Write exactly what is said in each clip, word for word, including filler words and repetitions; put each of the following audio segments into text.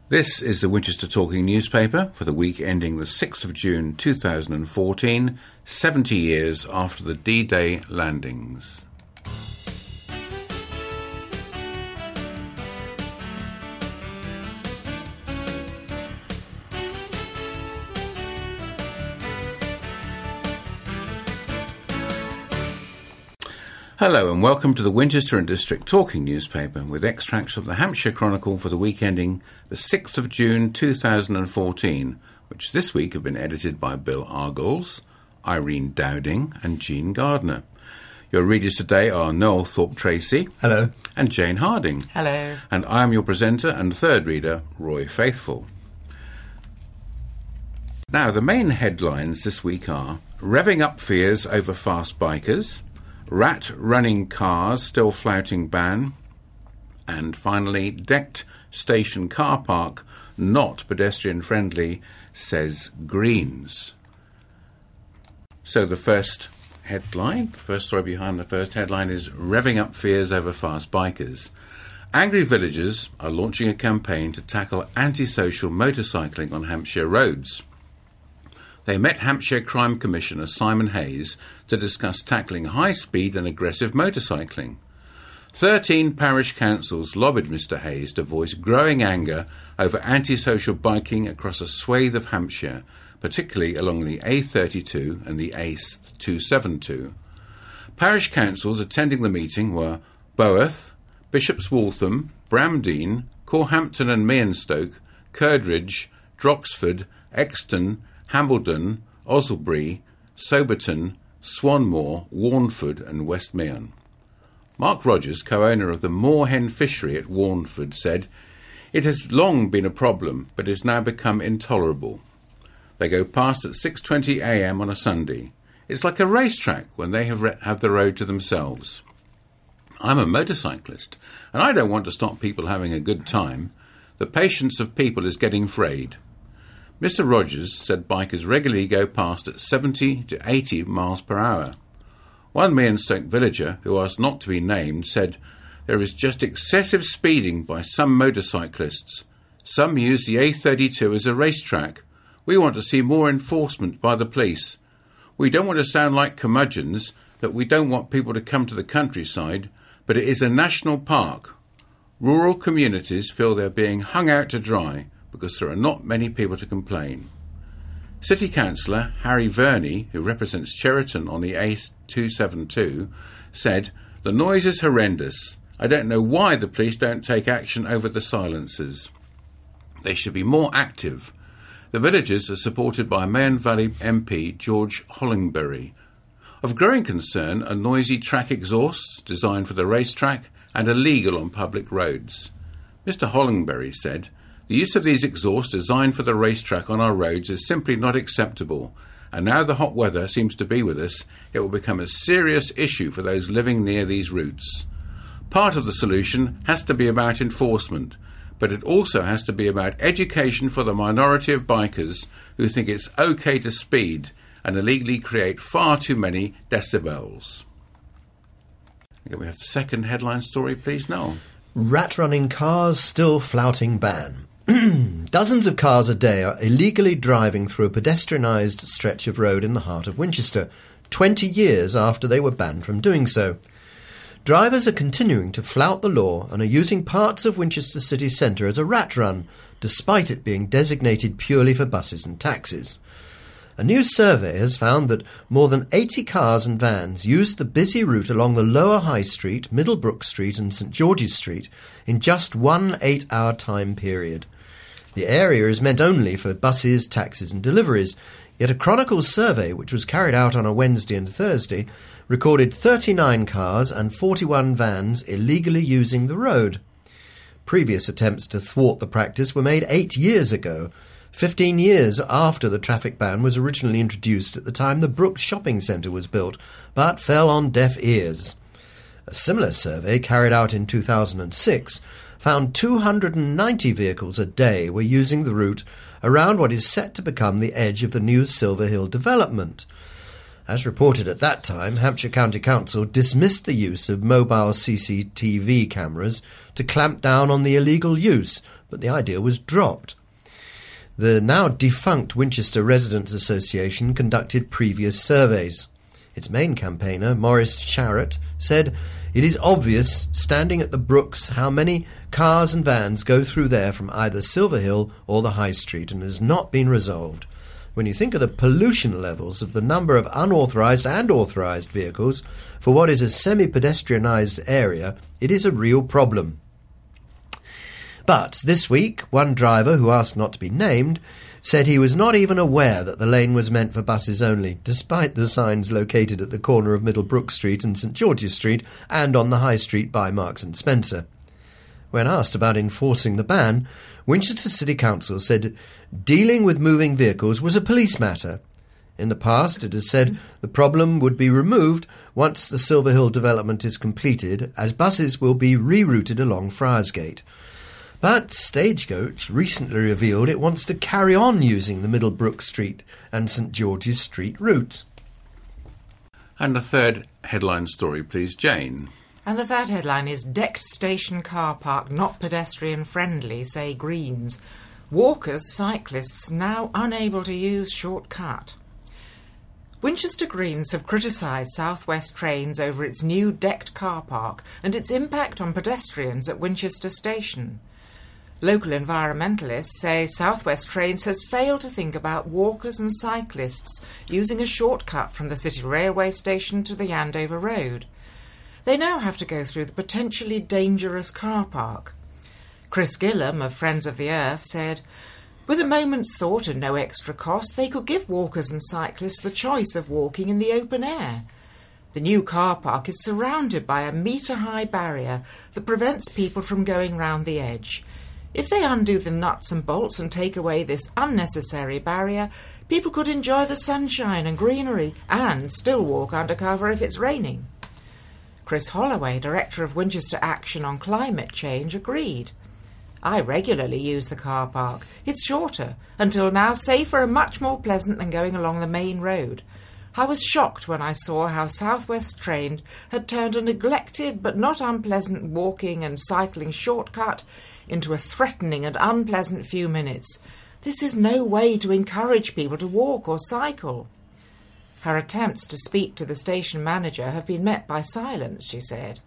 This is the Winchester Talking newspaper for the week ending the sixth of June two thousand fourteen, seventy years after the D-Day landings. Hello and welcome to the Winchester and District Talking newspaper with extracts from the Hampshire Chronicle for the week ending the sixth of June two thousand fourteen, which this week have been edited by Bill Argles, Irene Dowding and Jean Gardner. Your readers today are Noel Thorpe-Tracy. Hello. And Jane Harding. Hello. And I am your presenter and third reader, Roy Faithful. Now, the main headlines this week are revving up fears over fast bikers, rat running cars still flouting ban, and finally, decked station car park not pedestrian friendly, says Greens. So the first headline, the first story behind the first headline is revving up fears over fast bikers. Angry villagers are launching a campaign to tackle antisocial motorcycling on Hampshire roads. They met Hampshire Crime Commissioner Simon Hayes to discuss tackling high-speed and aggressive motorcycling. Thirteen parish councils lobbied Mr Hayes to voice growing anger over antisocial biking across a swathe of Hampshire, particularly along the A thirty-two and the A two seventy-two. Parish councils attending the meeting were Boworth, Bishops Waltham, Bramdean, Corhampton and Meonstoke, Curdridge, Droxford, Exton, Hambledon, Osselbury, Soberton, Swanmore, Warnford and West Meon. Mark Rogers, co-owner of the Moorhen Fishery at Warnford, said, "It has long been a problem, but has now become intolerable. They go past at six twenty a m on a Sunday. It's like a racetrack when they have, re- have the road to themselves. I'm a motorcyclist, and I don't want to stop people having a good time. The patience of people is getting frayed." Mister Rogers said bikers regularly go past at seventy to eighty miles per hour. One Meonstoke villager, who asked not to be named, said, "There is just excessive speeding by some motorcyclists. Some use the A thirty-two as a racetrack. We want to see more enforcement by the police. We don't want to sound like curmudgeons, that we don't want people to come to the countryside, but it is a national park. Rural communities feel they're being hung out to dry, because there are not many people to complain." City Councillor Harry Verney, who represents Cheriton on the A two seventy-two, said, "The noise is horrendous. I don't know why the police don't take action over the silencers. They should be more active." The villagers are supported by Mayne Valley M P George Hollingbury. Of growing concern are noisy track exhausts designed for the racetrack and illegal on public roads. Mister Hollingbury said, "The use of these exhausts designed for the racetrack on our roads is simply not acceptable, and now the hot weather seems to be with us, it will become a serious issue for those living near these routes. Part of the solution has to be about enforcement, but it also has to be about education for the minority of bikers who think it's okay to speed and illegally create far too many decibels." Can we have the second headline story, please, Noel? Rat running cars still flouting ban. Dozens of cars a day are illegally driving through a pedestrianised stretch of road in the heart of Winchester, twenty years after they were banned from doing so. Drivers are continuing to flout the law and are using parts of Winchester city centre as a rat run, despite it being designated purely for buses and taxis. A new survey has found that more than eighty cars and vans used the busy route along the Lower High Street, Middlebrook Street and St George's Street in just one eight-hour time period. The area is meant only for buses, taxis and deliveries, yet a Chronicle survey, which was carried out on a Wednesday and Thursday, recorded thirty-nine cars and forty-one vans illegally using the road. Previous attempts to thwart the practice were made eight years ago, fifteen years after the traffic ban was originally introduced at the time the Brook Shopping Centre was built, but fell on deaf ears. A similar survey, carried out in two thousand six, found two hundred ninety vehicles a day were using the route around what is set to become the edge of the new Silver Hill development. As reported at that time, Hampshire County Council dismissed the use of mobile C C T V cameras to clamp down on the illegal use, but the idea was dropped. The now defunct Winchester Residents Association conducted previous surveys. Its main campaigner, Maurice Charrett, said, "It is obvious, standing at the brooks, how many cars and vans go through there from either Silverhill or the High Street, and has not been resolved. When you think of the pollution levels of the number of unauthorised and authorised vehicles for what is a semi-pedestrianised area, it is a real problem." But this week, one driver, who asked not to be named, said he was not even aware that the lane was meant for buses only, despite the signs located at the corner of Middlebrook Street and St George's Street and on the High Street by Marks and Spencer. When asked about enforcing the ban, Winchester City Council said dealing with moving vehicles was a police matter. In the past, it has said the problem would be removed once the Silverhill development is completed, as buses will be rerouted along Friarsgate. But Stagecoach recently revealed it wants to carry on using the Middlebrook Street and St George's Street routes. And the third headline story, please, Jane. And the third headline is Decked Station Car Park Not Pedestrian Friendly, say Greens. Walkers, cyclists now unable to use shortcut. Winchester Greens have criticised South West Trains over its new decked car park and its impact on pedestrians at Winchester Station. Local environmentalists say South West Trains has failed to think about walkers and cyclists using a shortcut from the City Railway Station to the Andover Road. They now have to go through the potentially dangerous car park. Chris Gillam of Friends of the Earth said, "With a moment's thought and no extra cost, they could give walkers and cyclists the choice of walking in the open air. The new car park is surrounded by a metre-high barrier that prevents people from going round the edge. If they undo the nuts and bolts and take away this unnecessary barrier, people could enjoy the sunshine and greenery and still walk undercover if it's raining." Chris Holloway, director of Winchester Action on Climate Change, agreed. "I regularly use the car park. It's shorter, until now safer and much more pleasant than going along the main road. I was shocked when I saw how South West Train had turned a neglected but not unpleasant walking and cycling shortcut into a threatening and unpleasant few minutes. This is no way to encourage people to walk or cycle." Her attempts to speak to the station manager have been met by silence, she said.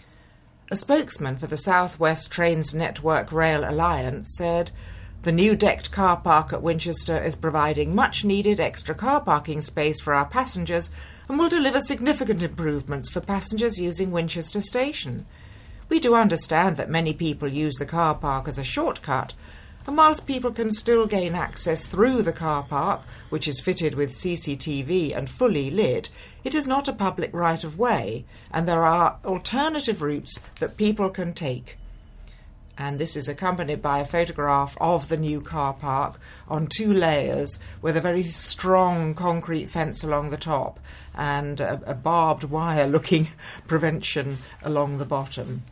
A spokesman for the South West Trains Network Rail Alliance said, "The new decked car park at Winchester is providing much-needed extra car parking space for our passengers and will deliver significant improvements for passengers using Winchester Station. We do understand that many people use the car park as a shortcut, and whilst people can still gain access through the car park, which is fitted with C C T V and fully lit, it is not a public right-of-way, and there are alternative routes that people can take." And this is accompanied by a photograph of the new car park on two layers with a very strong concrete fence along the top and a, a barbed wire-looking prevention along the bottom.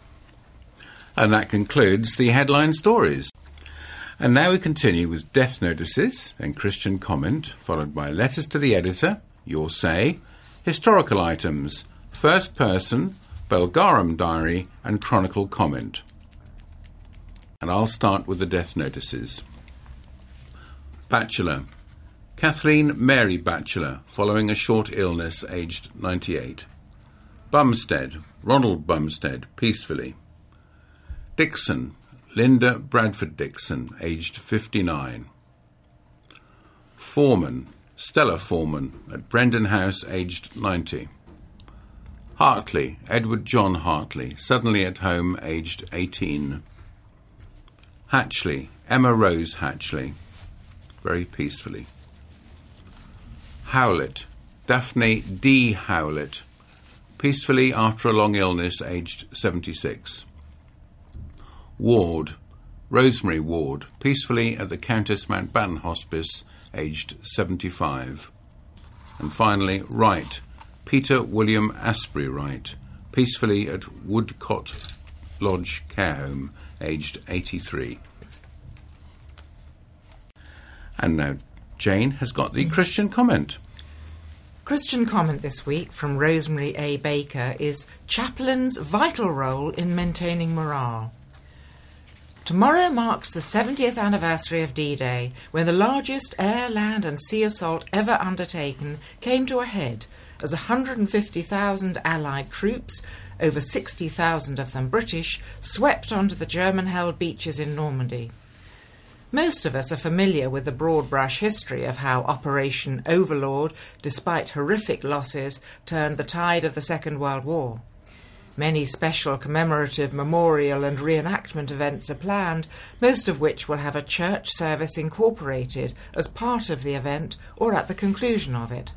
And that concludes the headline stories. And now we continue with death notices and Christian comment, followed by letters to the editor, your say, historical items, first person, Belgarum diary and chronicle comment. And I'll start with the death notices. Batchelor. Kathleen Mary Batchelor, following a short illness, aged ninety-eight. Bumstead. Ronald Bumstead, peacefully. Dixon. Linda Bradford Dixon, aged fifty-nine. Foreman. Stella Foreman, at Brendan House, aged ninety. Hartley. Edward John Hartley, suddenly at home, aged eighteen. Hatchley. Emma Rose Hatchley, very peacefully. Howlett. Daphne D. Howlett, peacefully after a long illness, aged seventy-six. Ward. Rosemary Ward, peacefully at the Countess Mountbatten Hospice, aged seventy-five. And finally, Wright. Peter William Asprey Wright, peacefully at Woodcott Lodge Care Home, aged eighty-three. And now Jane has got the Christian comment. Christian comment this week from Rosemary A. Baker is Chaplain's vital role in maintaining morale. Tomorrow marks the seventieth anniversary of D-Day, when the largest air, land and sea assault ever undertaken came to a head as one hundred fifty thousand Allied troops, over sixty thousand of them British, swept onto the German-held beaches in Normandy. Most of us are familiar with the broad-brush history of how Operation Overlord, despite horrific losses, turned the tide of the Second World War. Many special commemorative memorial and reenactment events are planned, most of which will have a church service incorporated as part of the event or at the conclusion of it.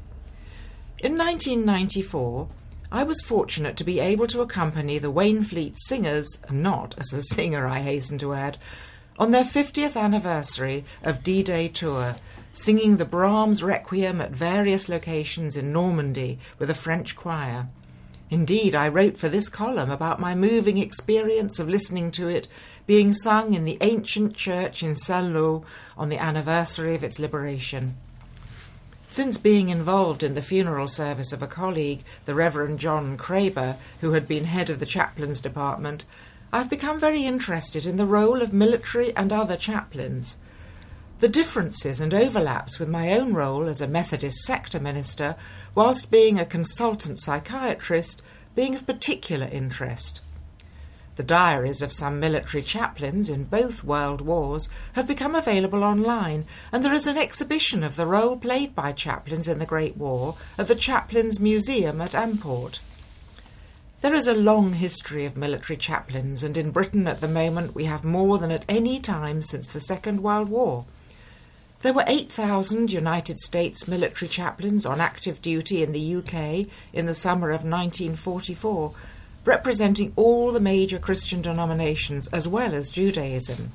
In nineteen ninety-four, I was fortunate to be able to accompany the Wainfleet Singers, not as a singer I hasten to add, on their fiftieth anniversary of D-Day tour, singing the Brahms Requiem at various locations in Normandy with a French choir. Indeed, I wrote for this column about my moving experience of listening to it being sung in the ancient church in Saint-Lô on the anniversary of its liberation. Since being involved in the funeral service of a colleague, the Reverend John Craber, who had been head of the chaplains department, I've become very interested in the role of military and other chaplains. The differences and overlaps with my own role as a Methodist sector minister, whilst being a consultant psychiatrist, being of particular interest. The diaries of some military chaplains in both world wars have become available online, and there is an exhibition of the role played by chaplains in the Great War at the Chaplains Museum at Amport. There is a long history of military chaplains, and in Britain at the moment we have more than at any time since the Second World War. There were eight thousand United States military chaplains on active duty in the U K in the summer of nineteen forty-four, representing all the major Christian denominations as well as Judaism.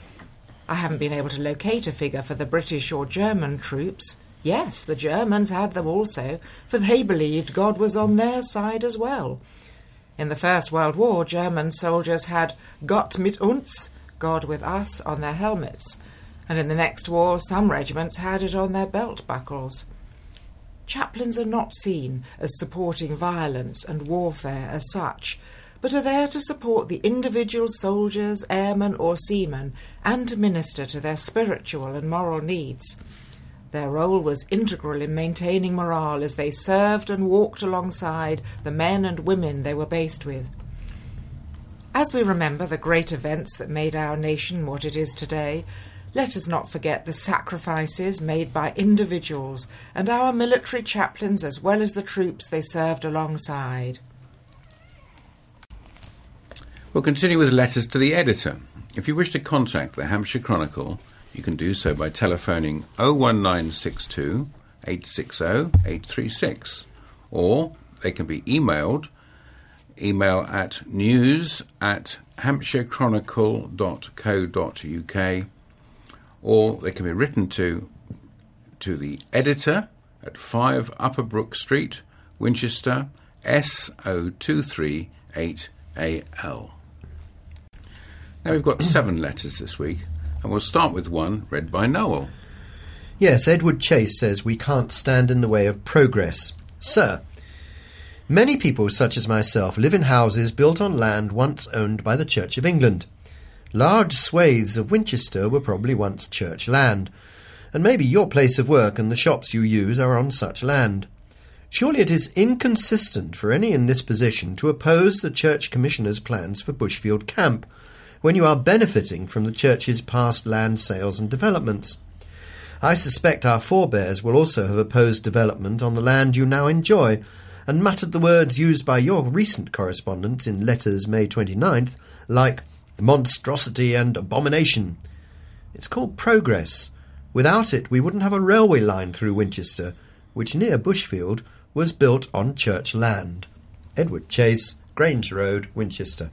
I haven't been able to locate a figure for the British or German troops. Yes, the Germans had them also, for they believed God was on their side as well. In the First World War, German soldiers had Gott mit uns, God with us, on their helmets, and in the next war some regiments had it on their belt buckles. Chaplains are not seen as supporting violence and warfare as such, but are there to support the individual soldiers, airmen or seamen, and to minister to their spiritual and moral needs. Their role was integral in maintaining morale as they served and walked alongside the men and women they were based with. As we remember the great events that made our nation what it is today, let us not forget the sacrifices made by individuals and our military chaplains as well as the troops they served alongside. We'll continue with letters to the editor. If you wish to contact the Hampshire Chronicle, you can do so by telephoning oh one nine six two, eight six zero, eight three six, or they can be emailed, email at news at hampshirechronicle dot co dot uk, or they can be written to to the editor at five Upper Brook Street, Winchester, S zero two three eight A L. Now we've got seven letters this week, and we'll start with one read by Noel. Yes, Edward Chase says we can't stand in the way of progress. Sir, many people such as myself live in houses built on land once owned by the Church of England. Large swathes of Winchester were probably once church land, and maybe your place of work and the shops you use are on such land. Surely it is inconsistent for any in this position to oppose the Church Commissioner's plans for Bushfield Camp, when you are benefiting from the Church's past land sales and developments. I suspect our forebears will also have opposed development on the land you now enjoy, and muttered the words used by your recent correspondents in letters May twenty-ninth, like monstrosity and abomination. It's called progress. Without it, we wouldn't have a railway line through Winchester, which near Bushfield was built on church land. Edward Chase, Grange Road, Winchester.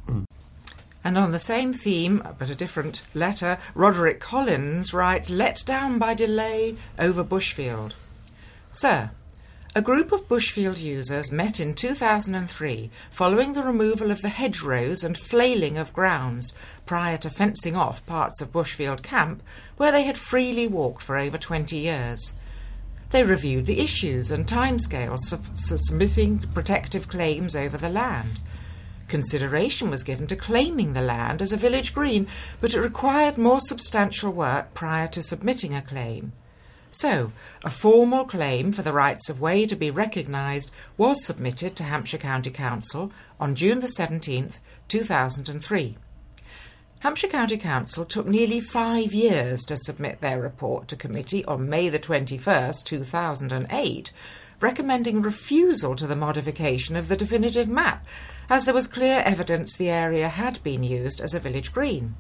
And on the same theme, but a different letter, Roderick Collins writes, let down by delay over Bushfield. Sir, a group of Bushfield users met in two thousand three following the removal of the hedgerows and flailing of grounds prior to fencing off parts of Bushfield Camp where they had freely walked for over twenty years. They reviewed the issues and timescales for submitting protective claims over the land. Consideration was given to claiming the land as a village green, but it required more substantial work prior to submitting a claim. So, a formal claim for the rights of way to be recognised was submitted to Hampshire County Council on June the seventeenth, two thousand three. Hampshire County Council took nearly five years to submit their report to committee on May the twenty-first, two thousand eight, recommending refusal to the modification of the definitive map, as there was clear evidence the area had been used as a village green.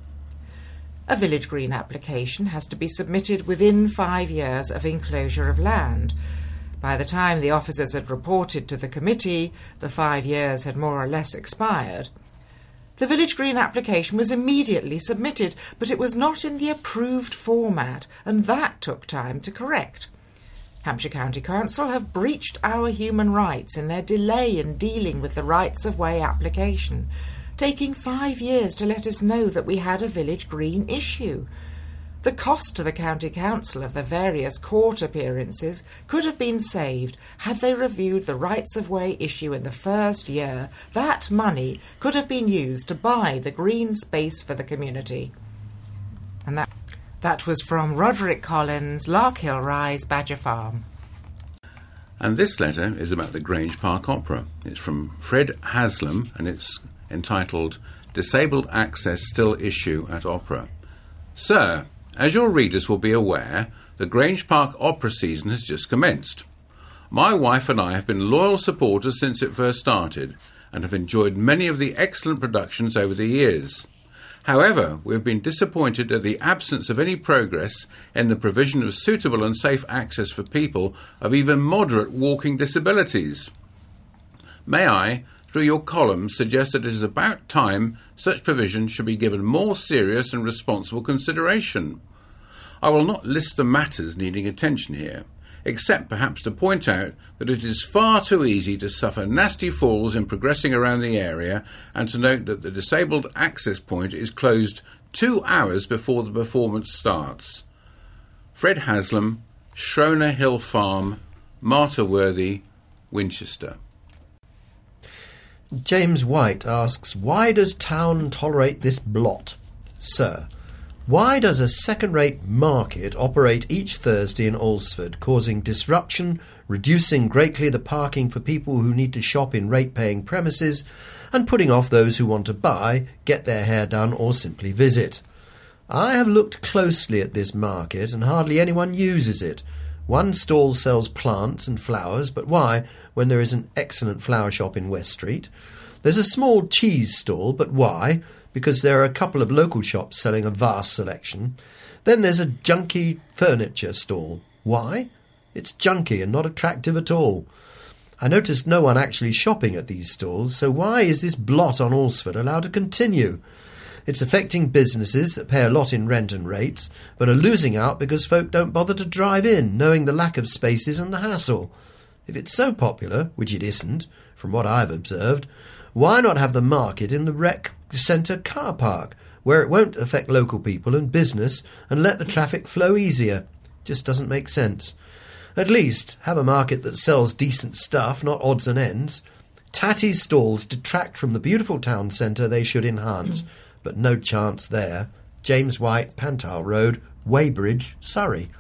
A village green application has to be submitted within five years of enclosure of land. By the time the officers had reported to the committee, the five years had more or less expired. The village green application was immediately submitted, but it was not in the approved format, and that took time to correct. Hampshire County Council have breached our human rights in their delay in dealing with the rights of way application, taking five years to let us know that we had a village green issue. The cost to the County Council of the various court appearances could have been saved had they reviewed the rights of way issue in the first year. That money could have been used to buy the green space for the community. And that That was from Roderick Collins, Larkhill Rise, Badger Farm. And this letter is about the Grange Park Opera. It's from Fred Haslam, and it's entitled Disabled Access Still Issue at Opera. Sir, as your readers will be aware, the Grange Park Opera season has just commenced. My wife and I have been loyal supporters since it first started, and have enjoyed many of the excellent productions over the years. However, we have been disappointed at the absence of any progress in the provision of suitable and safe access for people of even moderate walking disabilities. May I, through your columns, suggest that it is about time such provision should be given more serious and responsible consideration. I will not list the matters needing attention here, except perhaps to point out that it is far too easy to suffer nasty falls in progressing around the area, and to note that the disabled access point is closed two hours before the performance starts. Fred Haslam, Schroner Hill Farm, Marta Worthy, Winchester. James White asks, why does town tolerate this blot? Sir, why does a second-rate market operate each Thursday in Alresford, causing disruption, reducing greatly the parking for people who need to shop in rate-paying premises, and putting off those who want to buy, get their hair done, or simply visit? I have looked closely at this market, and hardly anyone uses it. One stall sells plants and flowers, but why, when there is an excellent flower shop in West Street? There's a small cheese stall, but why? Because there are a couple of local shops selling a vast selection. Then there's a junky furniture stall. Why? It's junky and not attractive at all. I noticed no one actually shopping at these stalls, so why is this blot on Alresford allowed to continue? It's affecting businesses that pay a lot in rent and rates, but are losing out because folk don't bother to drive in, knowing the lack of spaces and the hassle. If it's so popular, which it isn't, from what I've observed, why not have the market in the rec centre car park, where it won't affect local people and business, and let the traffic flow easier? Just doesn't make sense. At least have a market that sells decent stuff, not odds and ends. Tatty stalls detract from the beautiful town centre they should enhance, but no chance there. James White, Pantile Road, Weybridge, Surrey.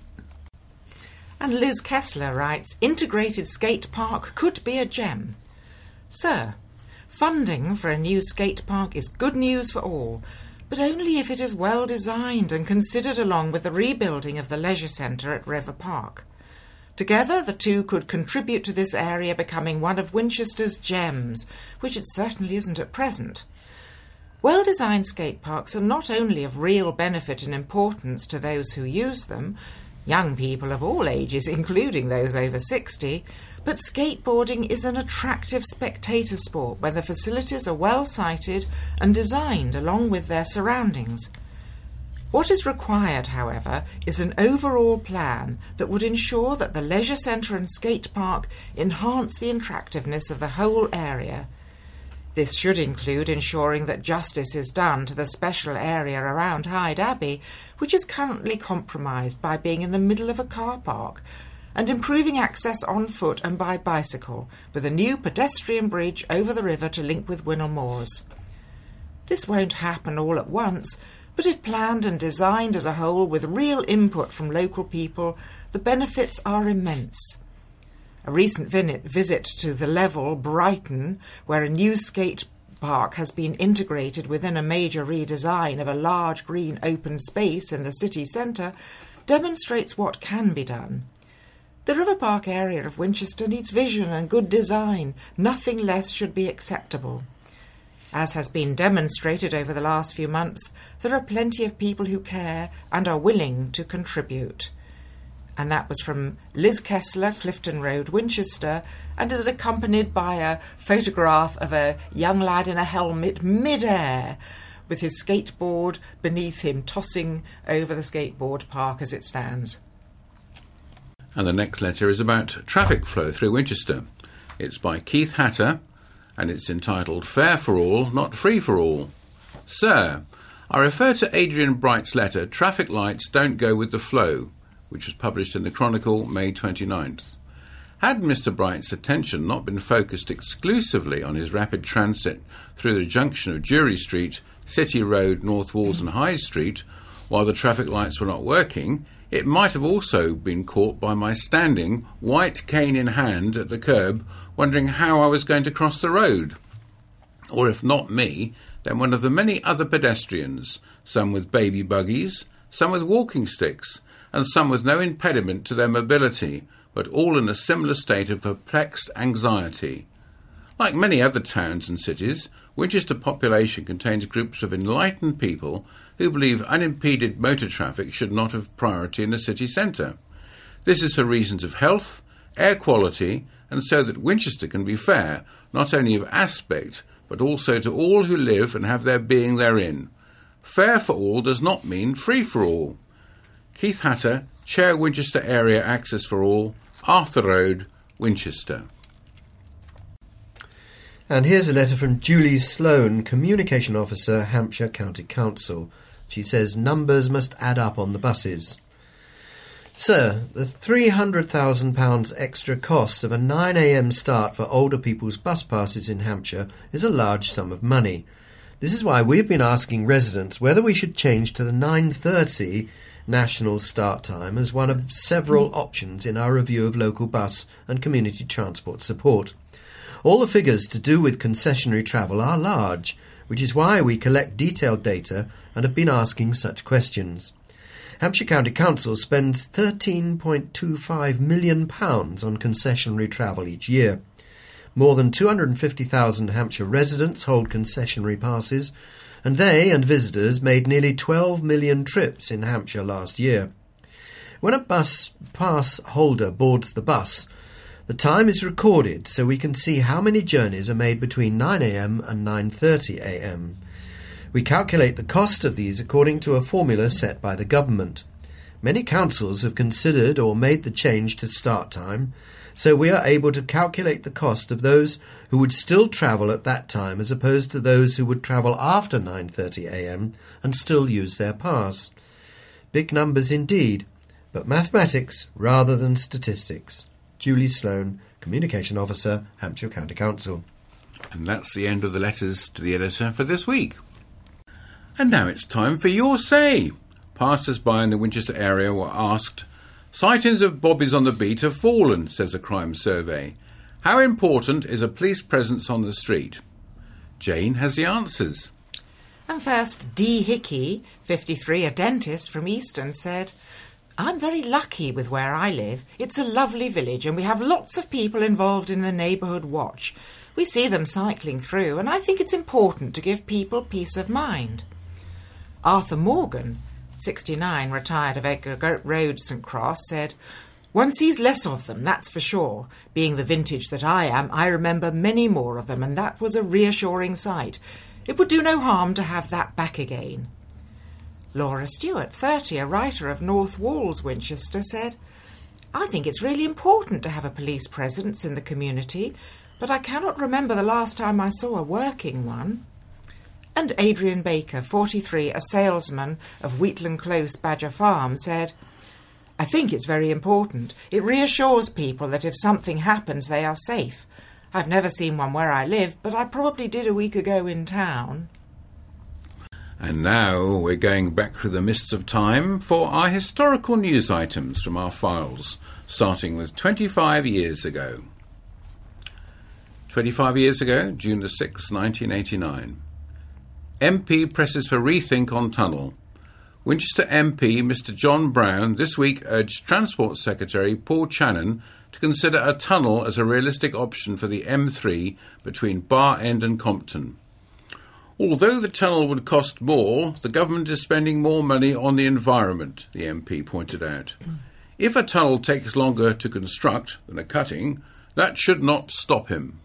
And Liz Kessler writes, integrated skate park could be a gem. Sir, funding for a new skate park is good news for all, but only if it is well designed and considered along with the rebuilding of the leisure centre at River Park. Together, the two could contribute to this area becoming one of Winchester's gems, which it certainly isn't at present. Well-designed skate parks are not only of real benefit and importance to those who use them, young people of all ages, including those over sixty, but skateboarding is an attractive spectator sport when the facilities are well-sited and designed along with their surroundings. What is required, however, is an overall plan that would ensure that the leisure centre and skate park enhance the attractiveness of the whole area. This should include ensuring that justice is done to the special area around Hyde Abbey, which is currently compromised by being in the middle of a car park, and improving access on foot and by bicycle, with a new pedestrian bridge over the river to link with Winnell Moors. This won't happen all at once, but if planned and designed as a whole with real input from local people, the benefits are immense. A recent visit to the Level, Brighton, where a new skate park has been integrated within a major redesign of a large green open space in the city centre, demonstrates what can be done. The River Park area of Winchester needs vision and good design. Nothing less should be acceptable. As has been demonstrated over the last few months, there are plenty of people who care and are willing to contribute. And that was from Liz Kessler, Clifton Road, Winchester, and is accompanied by a photograph of a young lad in a helmet mid-air, with his skateboard beneath him tossing over the skateboard park as it stands. And the next letter is about traffic flow through Winchester. It's by Keith Hatter, and it's entitled Fair for All, Not Free for All. Sir, I refer to Adrian Bright's letter, Traffic Lights Don't Go With the Flow, which was published in the Chronicle May twenty-ninth. Had Mister Bright's attention not been focused exclusively on his rapid transit through the junction of Jury Street, City Road, North Walls and High Street, while the traffic lights were not working, it might have also been caught by my standing, white cane in hand, at the curb, wondering how I was going to cross the road. Or if not me, then one of the many other pedestrians, some with baby buggies, some with walking sticks, and some with no impediment to their mobility, but all in a similar state of perplexed anxiety. Like many other towns and cities, Winchester population contains groups of enlightened people who believe unimpeded motor traffic should not have priority in the city centre. This is for reasons of health, air quality, and so that Winchester can be fair, not only of aspect, but also to all who live and have their being therein. Fair for all does not mean free for all. Keith Hatter, Chair Winchester Area Access for All, Arthur Road, Winchester. And here's a letter from Julie Sloan, Communication Officer, Hampshire County Council. She says numbers must add up on the buses. Sir, the three hundred thousand pounds extra cost of a nine a m start for older people's bus passes in Hampshire is a large sum of money. This is why we've been asking residents whether we should change to the nine thirty national start time as one of several options in our review of local bus and community transport support. All the figures to do with concessionary travel are large, which is why we collect detailed data and have been asking such questions. Hampshire County Council spends thirteen point two five million pounds on concessionary travel each year. More than two hundred fifty thousand Hampshire residents hold concessionary passes, and they and visitors made nearly twelve million trips in Hampshire last year. When a bus pass holder boards the bus, the time is recorded so we can see how many journeys are made between nine a m and nine thirty a m. We calculate the cost of these according to a formula set by the government. Many councils have considered or made the change to start time, so we are able to calculate the cost of those who would still travel at that time as opposed to those who would travel after nine thirty a m and still use their pass. Big numbers indeed, but mathematics rather than statistics. Julie Sloan, Communication Officer, Hampshire County Council. And that's the end of the letters to the editor for this week. And now it's time for your say. Passers-by in the Winchester area were asked, sightings of bobbies on the beat have fallen, says a crime survey. How important is a police presence on the street? Jane has the answers. And first, D. Hickey, fifty-three, a dentist from Easton, said, I'm very lucky with where I live. It's a lovely village and we have lots of people involved in the neighbourhood watch. We see them cycling through and I think it's important to give people peace of mind. Arthur Morgan, sixty-nine, retired of Edgar Road, St Cross, said, one sees less of them, that's for sure. Being the vintage that I am, I remember many more of them and that was a reassuring sight. It would do no harm to have that back again. Laura Stewart, thirty, a writer of North Walls, Winchester, said, I think it's really important to have a police presence in the community, but I cannot remember the last time I saw a working one. And Adrian Baker, forty-three, a salesman of Wheatland Close, Badger Farm, said, I think it's very important. It reassures people that if something happens, they are safe. I've never seen one where I live, but I probably did a week ago in town. And now we're going back through the mists of time for our historical news items from our files, starting with twenty-five years ago. twenty-five years ago, June the sixth, nineteen eighty-nine. M P presses for rethink on tunnel. Winchester M P Mister John Brown this week urged Transport Secretary Paul Channon to consider a tunnel as a realistic option for the M three between Bar End and Compton. Although the tunnel would cost more, the government is spending more money on the environment, the M P pointed out. If a tunnel takes longer to construct than a cutting, that should not stop him.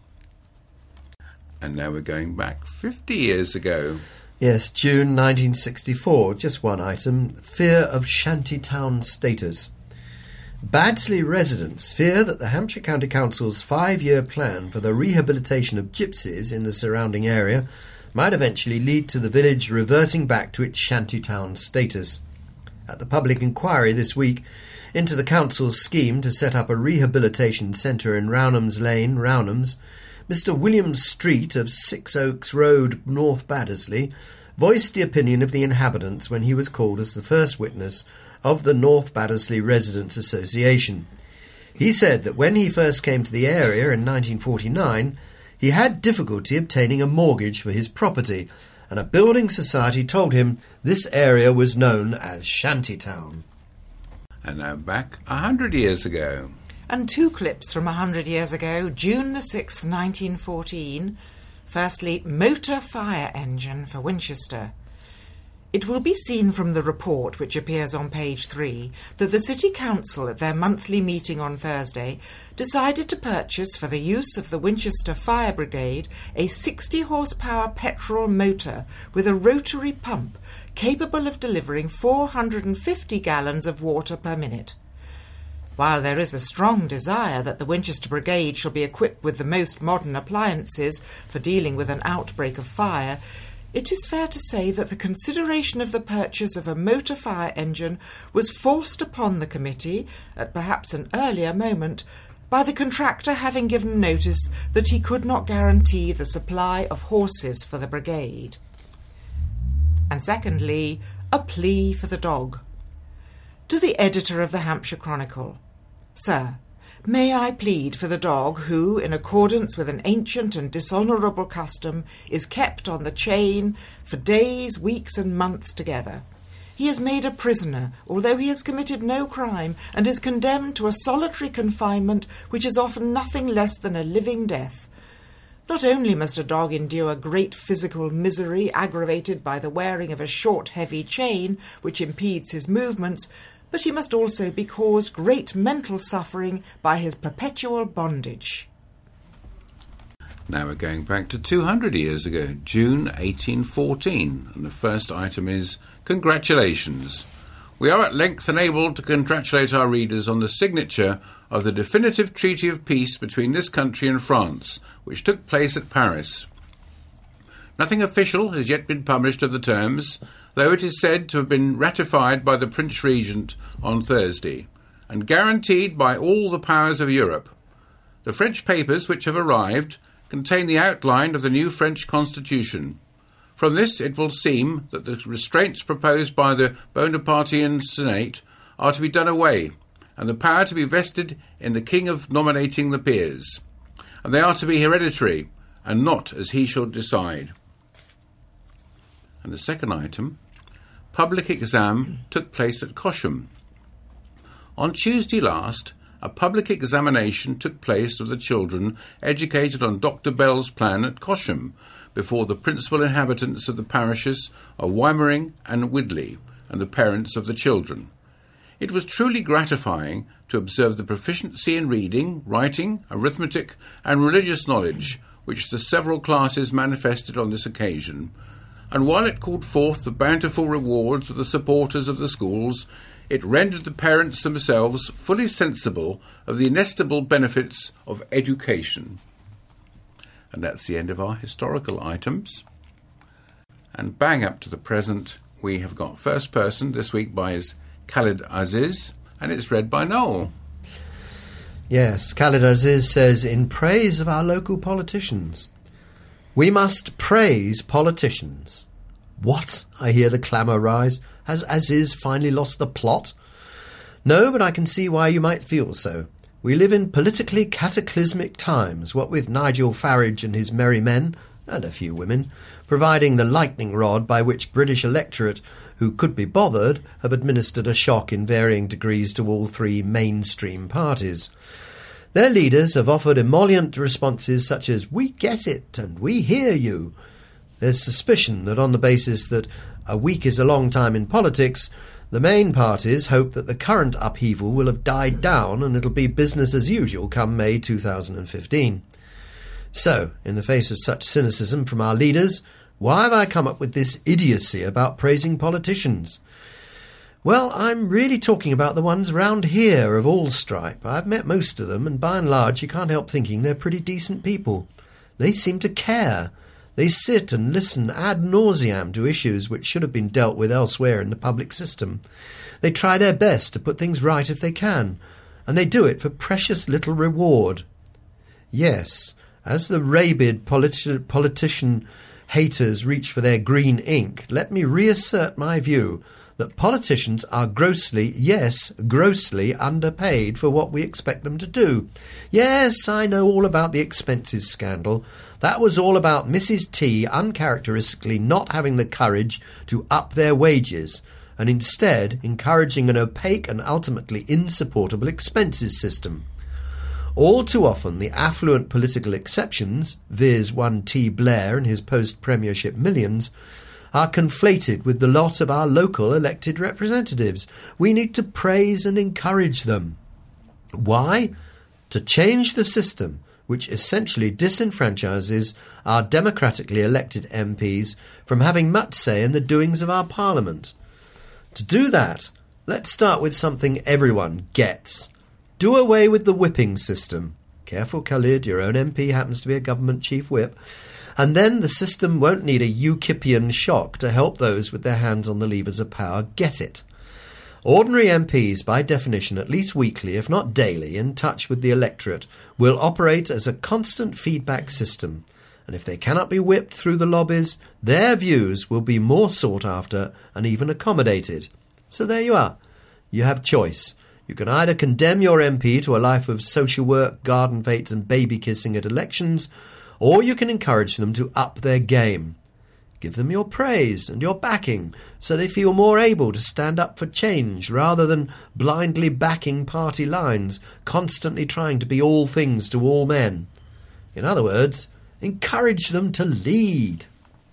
And now we're going back fifty years ago. Yes, June nineteen sixty-four, just one item, fear of shantytown status. Baddesley residents fear that the Hampshire County Council's five-year plan for the rehabilitation of gypsies in the surrounding area might eventually lead to the village reverting back to its shantytown status. At the public inquiry this week into the council's scheme to set up a rehabilitation centre in Rownhams Lane, Rownhams, Mister William Street of Six Oaks Road, North Baddesley, voiced the opinion of the inhabitants when he was called as the first witness of the North Baddesley Residents Association. He said that when he first came to the area in nineteen forty-nine, he had difficulty obtaining a mortgage for his property, and a building society told him this area was known as Shantytown. And now back a hundred years ago. And two clips from a hundred years ago, June the sixth, nineteen fourteen. Firstly, motor fire engine for Winchester. It will be seen from the report, which appears on page three, that the City Council at their monthly meeting on Thursday decided to purchase for the use of the Winchester Fire Brigade a sixty horsepower petrol motor with a rotary pump capable of delivering four hundred fifty gallons of water per minute. While there is a strong desire that the Winchester Brigade shall be equipped with the most modern appliances for dealing with an outbreak of fire, it is fair to say that the consideration of the purchase of a motor fire engine was forced upon the committee, at perhaps an earlier moment, by the contractor having given notice that he could not guarantee the supply of horses for the brigade. And secondly, a plea for the dog. To the editor of the Hampshire Chronicle. Sir, may I plead for the dog who, in accordance with an ancient and dishonourable custom, is kept on the chain for days, weeks and months together. He is made a prisoner, although he has committed no crime, and is condemned to a solitary confinement which is often nothing less than a living death. Not only must a dog endure great physical misery aggravated by the wearing of a short, heavy chain which impedes his movements, but he must also be caused great mental suffering by his perpetual bondage. Now we're going back to two hundred years ago, June eighteen fourteen, and the first item is congratulations. We are at length enabled to congratulate our readers on the signature of the definitive treaty of peace between this country and France, which took place at Paris. Nothing official has yet been published of the terms, though it is said to have been ratified by the Prince Regent on Thursday, and guaranteed by all the powers of Europe. The French papers which have arrived contain the outline of the new French constitution. From this it will seem that the restraints proposed by the Bonapartean Senate are to be done away, and the power to be vested in the King of nominating the peers, and they are to be hereditary, and not as he shall decide. And the second item, public exam took place at Cosham. On Tuesday last, a public examination took place of the children educated on Doctor Bell's plan at Cosham before the principal inhabitants of the parishes of Weimering and Widley and the parents of the children. It was truly gratifying to observe the proficiency in reading, writing, arithmetic and religious knowledge which the several classes manifested on this occasion, and while it called forth the bountiful rewards of the supporters of the schools, it rendered the parents themselves fully sensible of the inestimable benefits of education. And that's the end of our historical items. And bang up to the present, we have got First Person this week by Khalid Aziz, and it's read by Noel. Yes, Khalid Aziz says, in praise of our local politicians. We must praise politicians. What? I hear the clamour rise. Has Aziz finally lost the plot? No, but I can see why you might feel so. We live in politically cataclysmic times, what with Nigel Farage and his merry men, and a few women, providing the lightning rod by which British electorate who could be bothered have administered a shock in varying degrees to all three mainstream parties. Their leaders have offered emollient responses such as, "We get it," and "We hear you." There's suspicion that on the basis that a week is a long time in politics, the main parties hope that the current upheaval will have died down and it'll be business as usual come May two thousand fifteen. So, in the face of such cynicism from our leaders, why have I come up with this idiocy about praising politicians? Well, I'm really talking about the ones round here of all stripe. I've met most of them, and by and large you can't help thinking they're pretty decent people. They seem to care. They sit and listen ad nauseam to issues which should have been dealt with elsewhere in the public system. They try their best to put things right if they can, and they do it for precious little reward. Yes, as the rabid politi- politician haters reach for their green ink, let me reassert my view that politicians are grossly, yes, grossly underpaid for what we expect them to do. Yes, I know all about the expenses scandal. That was all about Missus T uncharacteristically not having the courage to up their wages and instead encouraging an opaque and ultimately insupportable expenses system. All too often the affluent political exceptions, viz one T Blair and his post-premiership millions, are conflated with the lot of our local elected representatives. We need to praise and encourage them. Why? To change the system which essentially disenfranchises our democratically elected M Ps from having much say in the doings of our Parliament. To do that, let's start with something everyone gets. Do away with the whipping system. Careful, Khalid, your own M P happens to be a government chief whip. And then the system won't need a Ukipian shock to help those with their hands on the levers of power get it. Ordinary M Ps, by definition, at least weekly, if not daily, in touch with the electorate, will operate as a constant feedback system. And if they cannot be whipped through the lobbies, their views will be more sought after and even accommodated. So there you are. You have choice. You can either condemn your M P to a life of social work, garden fetes and baby kissing at elections, or you can encourage them to up their game. Give them your praise and your backing so they feel more able to stand up for change rather than blindly backing party lines, constantly trying to be all things to all men. In other words, encourage them to lead.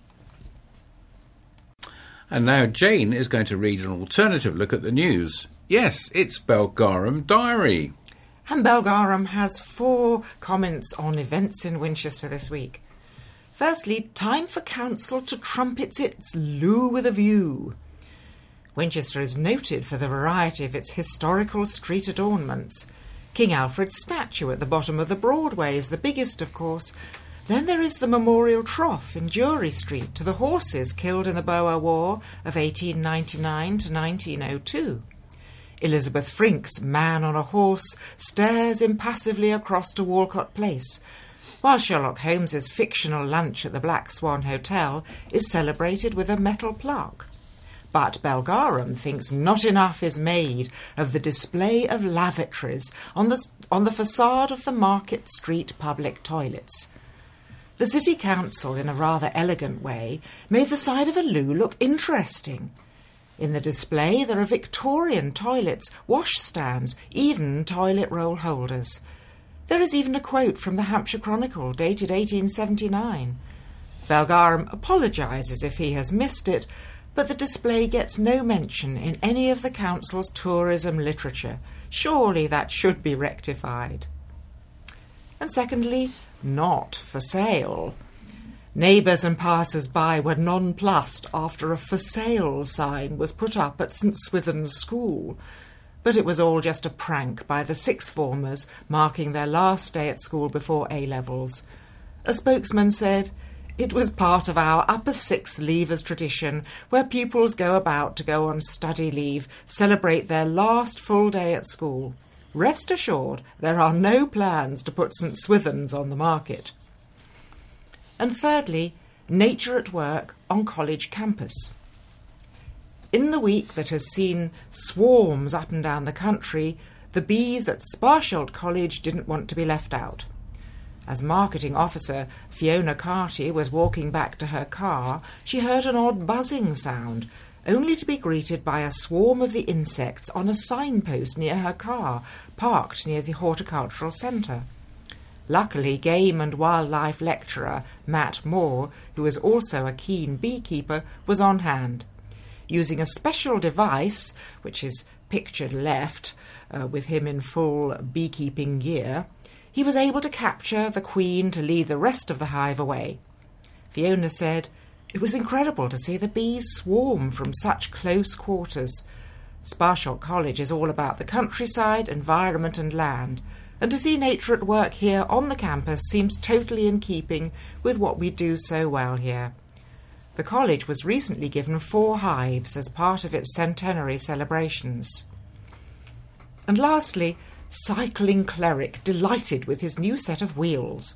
And now Jane is going to read an alternative look at the news. Yes, it's Belgarum Diary. And Belgarum has four comments on events in Winchester this week. Firstly, time for council to trumpet its loo with a view. Winchester is noted for the variety of its historical street adornments. King Alfred's statue at the bottom of the Broadway is the biggest, of course. Then there is the Memorial Trough in Jury Street to the horses killed in the Boer War of eighteen ninety-nine to nineteen oh two. Elizabeth Frink's Man on a Horse stares impassively across to Walcott Place, while Sherlock Holmes's fictional lunch at the Black Swan Hotel is celebrated with a metal plaque. But Belgarum thinks not enough is made of the display of lavatories on the, on the facade of the Market Street public toilets. The City Council, in a rather elegant way, made the side of a loo look interesting. In the display there are Victorian toilets, washstands, even toilet roll holders. There is even a quote from the Hampshire Chronicle, dated eighteen seventy-nine. Belgarum apologises if he has missed it, but the display gets no mention in any of the council's tourism literature. Surely that should be rectified. And secondly, not for sale. Neighbours and passers-by were nonplussed after a for sale sign was put up at St Swithin's School. But it was all just a prank by the sixth formers marking their last day at school before A-levels. A spokesman said, It was part of our upper sixth leavers tradition, where pupils go about to go on study leave, celebrate their last full day at school. Rest assured, there are no plans to put St Swithun's on the market. And thirdly, nature at work on college campus. In the week that has seen swarms up and down the country, the bees at Sparsholt College didn't want to be left out. As marketing officer Fiona Carty was walking back to her car, she heard an odd buzzing sound, only to be greeted by a swarm of the insects on a signpost near her car, parked near the horticultural centre. Luckily, game and wildlife lecturer Matt Moore, who is also a keen beekeeper, was on hand. Using a special device, which is pictured left, uh, with him in full beekeeping gear, he was able to capture the queen to lead the rest of the hive away. Fiona said, "It was incredible to see the bees swarm from such close quarters. Sparsholt College is all about the countryside, environment and land, and to see nature at work here on the campus seems totally in keeping with what we do so well here." The college was recently given four hives as part of its centenary celebrations. And lastly, cycling cleric delighted with his new set of wheels.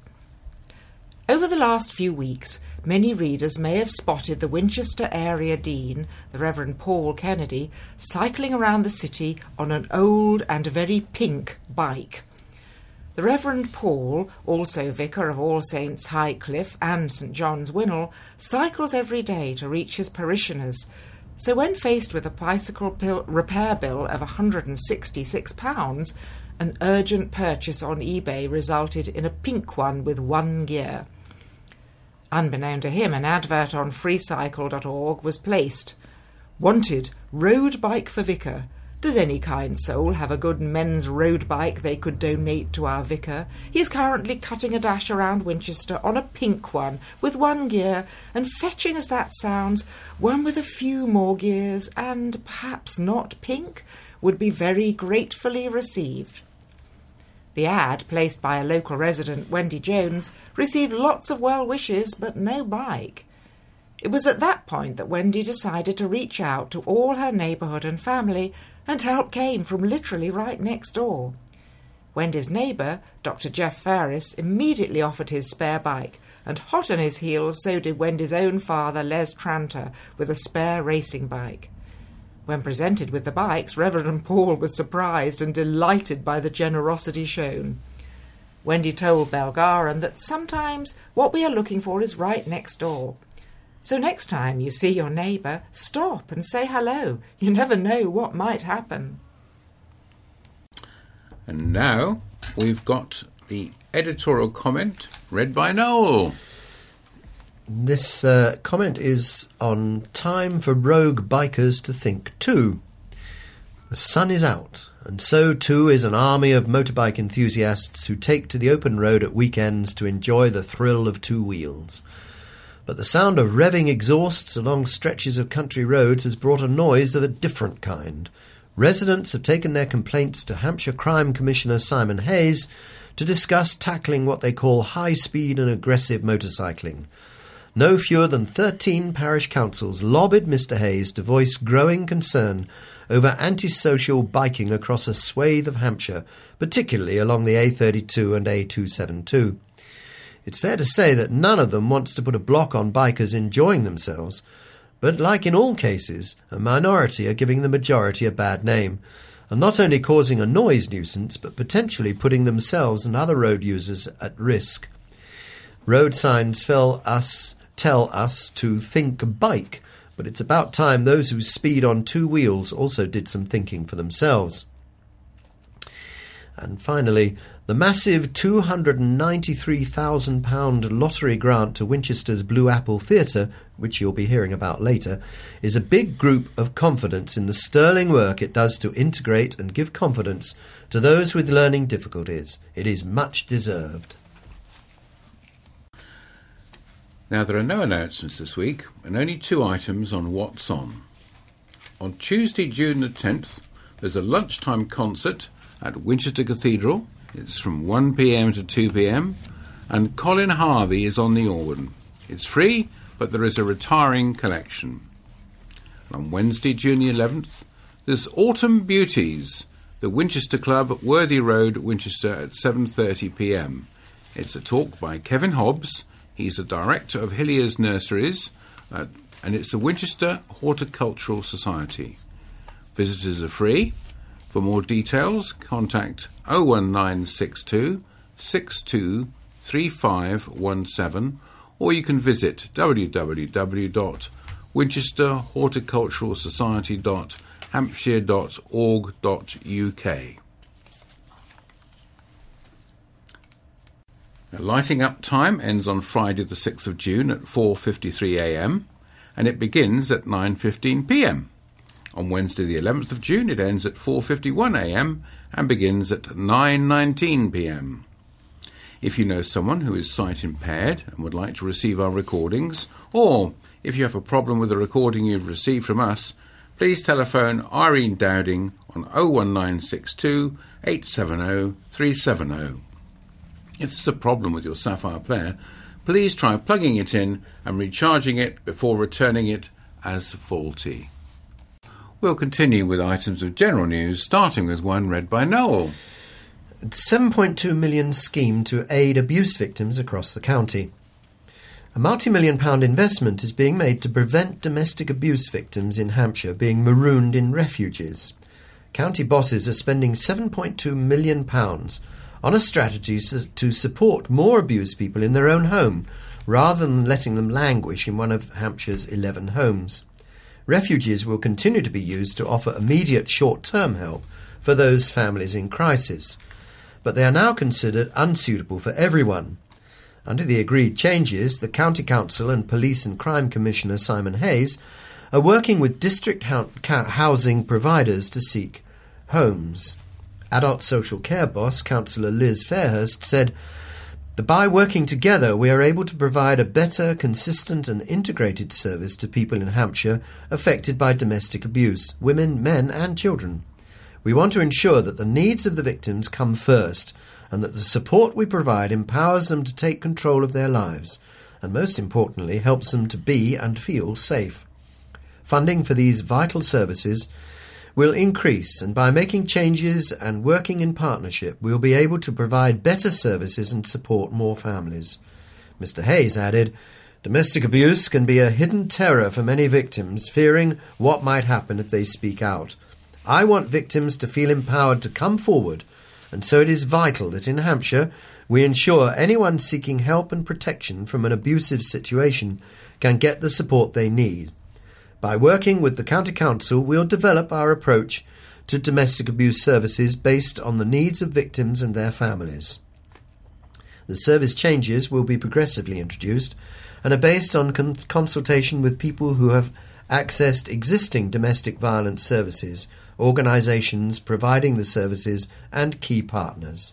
Over the last few weeks, many readers may have spotted the Winchester area dean, the Reverend Paul Kennedy, cycling around the city on an old and very pink bike. The Reverend Paul, also vicar of All Saints Highcliffe and St John's Winnell, cycles every day to reach his parishioners, so when faced with a bicycle bill, repair bill of one hundred sixty-six pounds, an urgent purchase on eBay resulted in a pink one with one gear. Unbeknown to him, an advert on freecycle dot org was placed. "Wanted, road bike for vicar. Does any kind soul have a good men's road bike they could donate to our vicar? He is currently cutting a dash around Winchester on a pink one with one gear, and fetching as that sounds, one with a few more gears and perhaps not pink would be very gratefully received." The ad, placed by a local resident, Wendy Jones, received lots of well wishes but no bike. It was at that point that Wendy decided to reach out to all her neighbourhood and family, and help came from literally right next door. Wendy's neighbour, Doctor Jeff Ferris, immediately offered his spare bike, and hot on his heels so did Wendy's own father, Les Tranter, with a spare racing bike. When presented with the bikes, Reverend Paul was surprised and delighted by the generosity shown. Wendy told Belgaran that sometimes what we are looking for is right next door. So next time you see your neighbour, stop and say hello. You never know what might happen. And now we've got the editorial comment read by Noel. This uh, comment is on time for rogue bikers to think too. The sun is out, and so too is an army of motorbike enthusiasts who take to the open road at weekends to enjoy the thrill of two wheels. But the sound of revving exhausts along stretches of country roads has brought a noise of a different kind. Residents have taken their complaints to Hampshire Crime Commissioner Simon Hayes to discuss tackling what they call high-speed and aggressive motorcycling. No fewer than thirteen parish councils lobbied Mister Hayes to voice growing concern over antisocial biking across a swathe of Hampshire, particularly along the A thirty-two and A two seventy-two. It's fair to say that none of them wants to put a block on bikers enjoying themselves, but like in all cases, a minority are giving the majority a bad name, and not only causing a noise nuisance, but potentially putting themselves and other road users at risk. Road signs tell us, tell us to think bike, but it's about time those who speed on two wheels also did some thinking for themselves. And finally, the massive two hundred ninety-three thousand pounds lottery grant to Winchester's Blue Apple Theatre, which you'll be hearing about later, is a big group of confidence in the sterling work it does to integrate and give confidence to those with learning difficulties. It is much deserved. Now, there are no announcements this week, and only two items on What's On. On Tuesday, June the tenth, there's a lunchtime concert at Winchester Cathedral. It's from one p m to two p m, and Colin Harvey is on the organ. It's free, but there is a retiring collection. On Wednesday, June the eleventh, there's Autumn Beauties, the Winchester Club, Worthy Road, Winchester, at seven thirty p m. It's a talk by Kevin Hobbs. He's the director of Hillier's Nurseries, uh, and it's the Winchester Horticultural Society. Visitors are free. For more details, contact oh one nine six two, six two three five one seven, or you can visit w w w dot winchester horticultural society dot hampshire dot org dot u k. Now, lighting up time ends on Friday the sixth of June at four fifty-three a m and it begins at nine fifteen p m. On Wednesday the eleventh of June it ends at four fifty-one a m and begins at nine nineteen p m. If you know someone who is sight impaired and would like to receive our recordings, or if you have a problem with a recording you've received from us, please telephone Irene Dowding on oh one nine six two, eight seven oh, three seven oh. If there's a problem with your Sapphire player, please try plugging it in and recharging it before returning it as faulty. We'll continue with items of general news, starting with one read by Noel. seven point two million pounds scheme to aid abuse victims across the county. A multi-million pound investment is being made to prevent domestic abuse victims in Hampshire being marooned in refuges. County bosses are spending seven point two million pounds on a strategy to support more abused people in their own home, rather than letting them languish in one of Hampshire's eleven homes. Refuges will continue to be used to offer immediate short-term help for those families in crisis, but they are now considered unsuitable for everyone. Under the agreed changes, the County Council and Police and Crime Commissioner Simon Hayes are working with district housing providers to seek homes. Adult social care boss, Councillor Liz Fairhurst, said, "By working together, we are able to provide a better, consistent and integrated service to people in Hampshire affected by domestic abuse, women, men and children. We want to ensure that the needs of the victims come first and that the support we provide empowers them to take control of their lives and, most importantly, helps them to be and feel safe. Funding for these vital services will increase, and by making changes and working in partnership, we will be able to provide better services and support more families." Mister Hayes added, "Domestic abuse can be a hidden terror for many victims, fearing what might happen if they speak out. I want victims to feel empowered to come forward, and so it is vital that in Hampshire we ensure anyone seeking help and protection from an abusive situation can get the support they need. By working with the County Council, we'll develop our approach to domestic abuse services based on the needs of victims and their families. The service changes will be progressively introduced and are based on con- consultation with people who have accessed existing domestic violence services, organisations providing the services and key partners."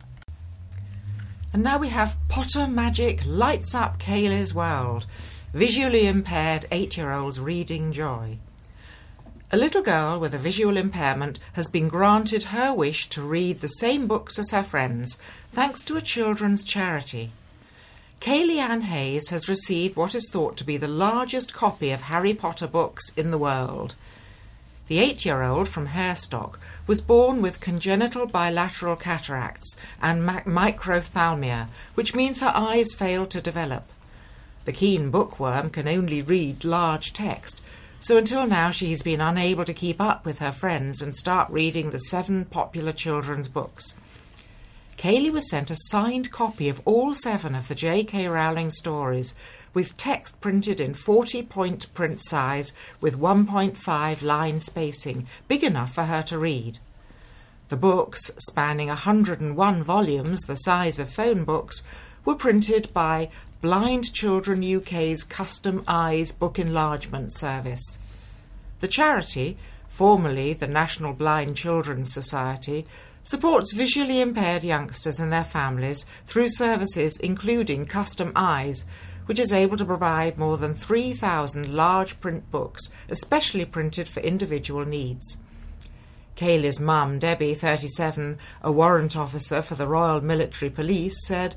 And now we have Potter Magic Lights Up Kaylee's World. Visually impaired eight-year-olds reading joy. A little girl with a visual impairment has been granted her wish to read the same books as her friends, thanks to a children's charity. Kaylee Ann Hayes has received what is thought to be the largest copy of Harry Potter books in the world. The eight-year-old from Hairstock was born with congenital bilateral cataracts and ma- microphthalmia, which means her eyes failed to develop. The keen bookworm can only read large text, so until now she has been unable to keep up with her friends and start reading the seven popular children's books. Kaylee was sent a signed copy of all seven of the J K Rowling stories, with text printed in forty-point print size with one point five line spacing, big enough for her to read. The books, spanning one hundred and one volumes, the size of phone books, were printed by Blind Children U K's Custom Eyes Book Enlargement Service. The charity, formerly the National Blind Children's Society, supports visually impaired youngsters and their families through services including Custom Eyes, which is able to provide more than three thousand large print books, especially printed for individual needs. Kaylee's mum, Debbie, thirty-seven, a warrant officer for the Royal Military Police, said,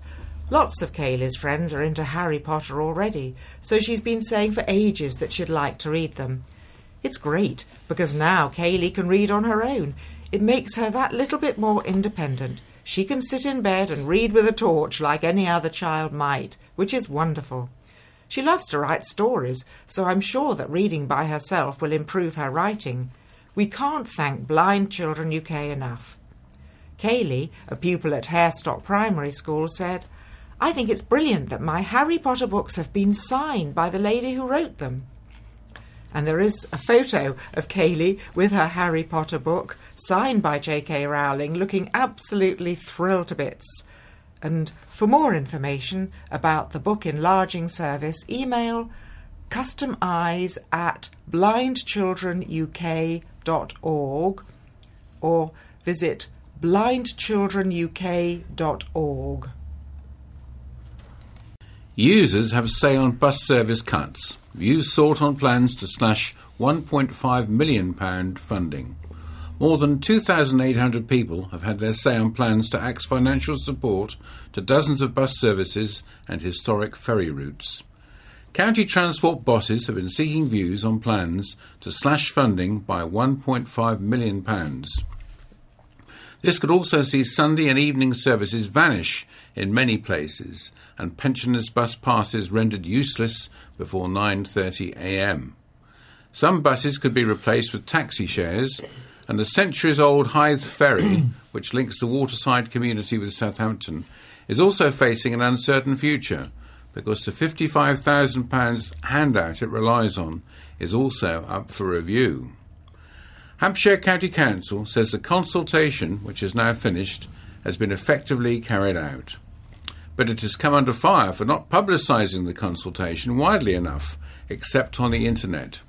Lots of Kaylee's friends are into Harry Potter already, so she's been saying for ages that she'd like to read them. It's great, because now Kaylee can read on her own. It makes her that little bit more independent. She can sit in bed and read with a torch like any other child might, which is wonderful. She loves to write stories, so I'm sure that reading by herself will improve her writing. We can't thank Blind Children U K enough. Kaylee, a pupil at Harestock Primary School, said, "I think it's brilliant that my Harry Potter books have been signed by the lady who wrote them." And there is a photo of Kaylee with her Harry Potter book, signed by J K Rowling, looking absolutely thrilled to bits. And for more information about the book enlarging service, email customeyes at blind children u k dot org or visit blind children u k dot org. Users have say on bus service cuts. Views sought on plans to slash one point five million pounds funding. More than two thousand eight hundred people have had their say on plans to axe financial support to dozens of bus services and historic ferry routes. County transport bosses have been seeking views on plans to slash funding by one point five million pounds. This could also see Sunday and evening services vanish in many places and pensioners' bus passes rendered useless before nine thirty a m. Some buses could be replaced with taxi shares, and the centuries-old Hythe Ferry, which links the waterside community with Southampton, is also facing an uncertain future because the fifty-five thousand pounds handout it relies on is also up for review. Hampshire County Council says the consultation, which is now finished, has been effectively carried out. But it has come under fire for not publicising the consultation widely enough, except on the internet.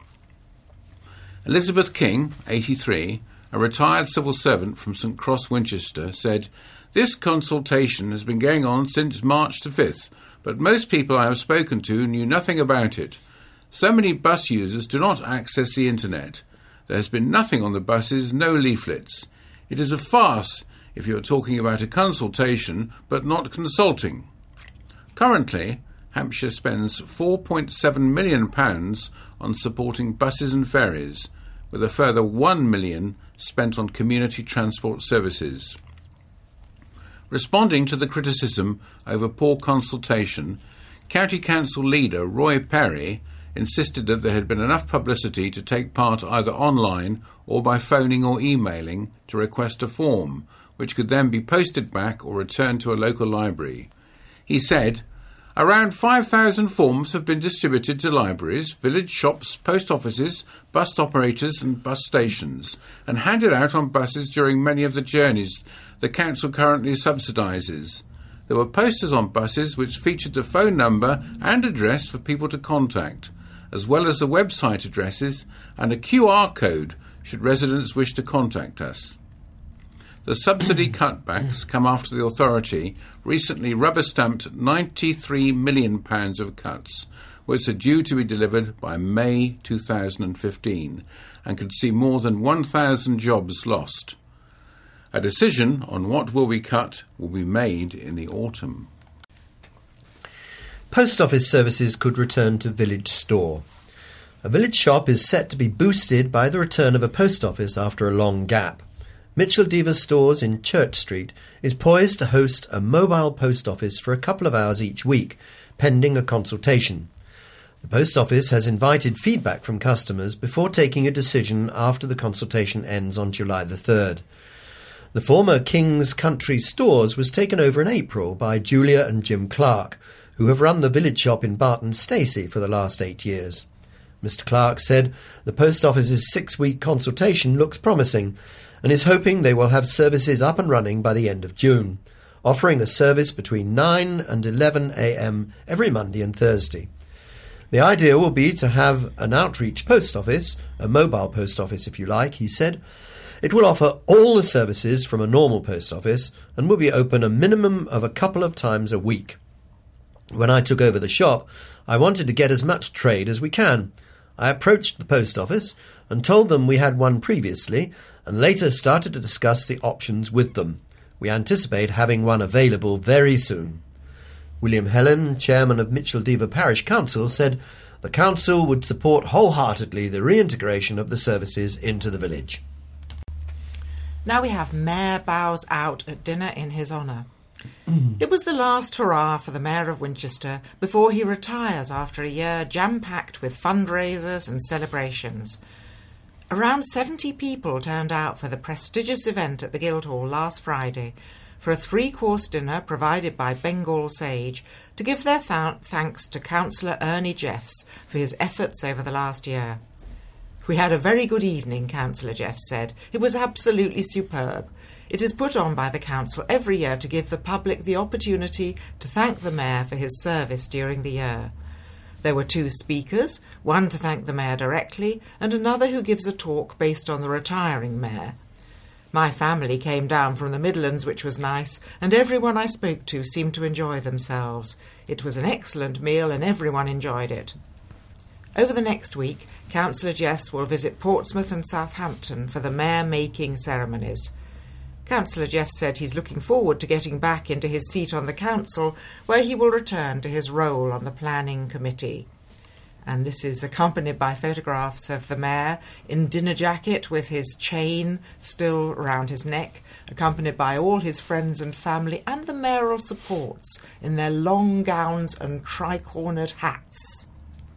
Elizabeth King, eighty-three, a retired civil servant from St Cross, Winchester, said, "This consultation has been going on since March the fifth, but most people I have spoken to knew nothing about it. So many bus users do not access the internet. There has been nothing on the buses, no leaflets. It is a farce if you are talking about a consultation but not consulting." Currently, Hampshire spends four point seven million pounds on supporting buses and ferries, with a further one million pounds spent on community transport services. Responding to the criticism over poor consultation, County Council leader Roy Perry insisted that there had been enough publicity to take part either online or by phoning or emailing to request a form, which could then be posted back or returned to a local library. He said, "Around five thousand forms have been distributed to libraries, village shops, post offices, bus operators and bus stations, and handed out on buses during many of the journeys the council currently subsidises. There were posters on buses which featured the phone number and address for people to contact, as well as the website addresses and a Q R code should residents wish to contact us." The subsidy cutbacks come after the authority recently rubber-stamped ninety-three million pounds of cuts, which are due to be delivered by May two thousand fifteen, and could see more than one thousand jobs lost. A decision on what will be cut will be made in the autumn. Post office services could return to village store. A village shop is set to be boosted by the return of a post office after a long gap. Mitchell Deaver Stores in Church Street is poised to host a mobile post office for a couple of hours each week, pending a consultation. The post office has invited feedback from customers before taking a decision after the consultation ends on July the third. The former King's Country Stores was taken over in April by Julia and Jim Clark, who have run the village shop in Barton Stacey for the last eight years. Mister Clark said the post office's six-week consultation looks promising and is hoping they will have services up and running by the end of June, offering a service between nine and eleven a m every Monday and Thursday. The idea will be to have an outreach post office, a mobile post office if you like, he said. It will offer all the services from a normal post office and will be open a minimum of a couple of times a week. When I took over the shop, I wanted to get as much trade as we can. I approached the post office and told them we had one previously, and later started to discuss the options with them. We anticipate having one available very soon. William Helen, chairman of Micheldever Parish Council, said the council would support wholeheartedly the reintegration of the services into the village. Now we have Mayor bows out at dinner in his honour. It was the last hurrah for the Mayor of Winchester before he retires after a year jam-packed with fundraisers and celebrations. Around seventy people turned out for the prestigious event at the Guildhall last Friday for a three-course dinner provided by Bengal Sage to give their th- thanks to Councillor Ernie Jeffs for his efforts over the last year. "We had a very good evening," Councillor Jeffs said. "It was absolutely superb. It is put on by the council every year to give the public the opportunity to thank the Mayor for his service during the year. There were two speakers, one to thank the Mayor directly and another who gives a talk based on the retiring Mayor. My family came down from the Midlands, which was nice, and everyone I spoke to seemed to enjoy themselves. It was an excellent meal and everyone enjoyed it." Over the next week, Councillor Jeffs will visit Portsmouth and Southampton for the Mayor-making ceremonies. Councillor Jeffs said he's looking forward to getting back into his seat on the council, where he will return to his role on the planning committee. And this is accompanied by photographs of the Mayor in dinner jacket with his chain still round his neck, accompanied by all his friends and family and the mayoral supports in their long gowns and tri-cornered hats.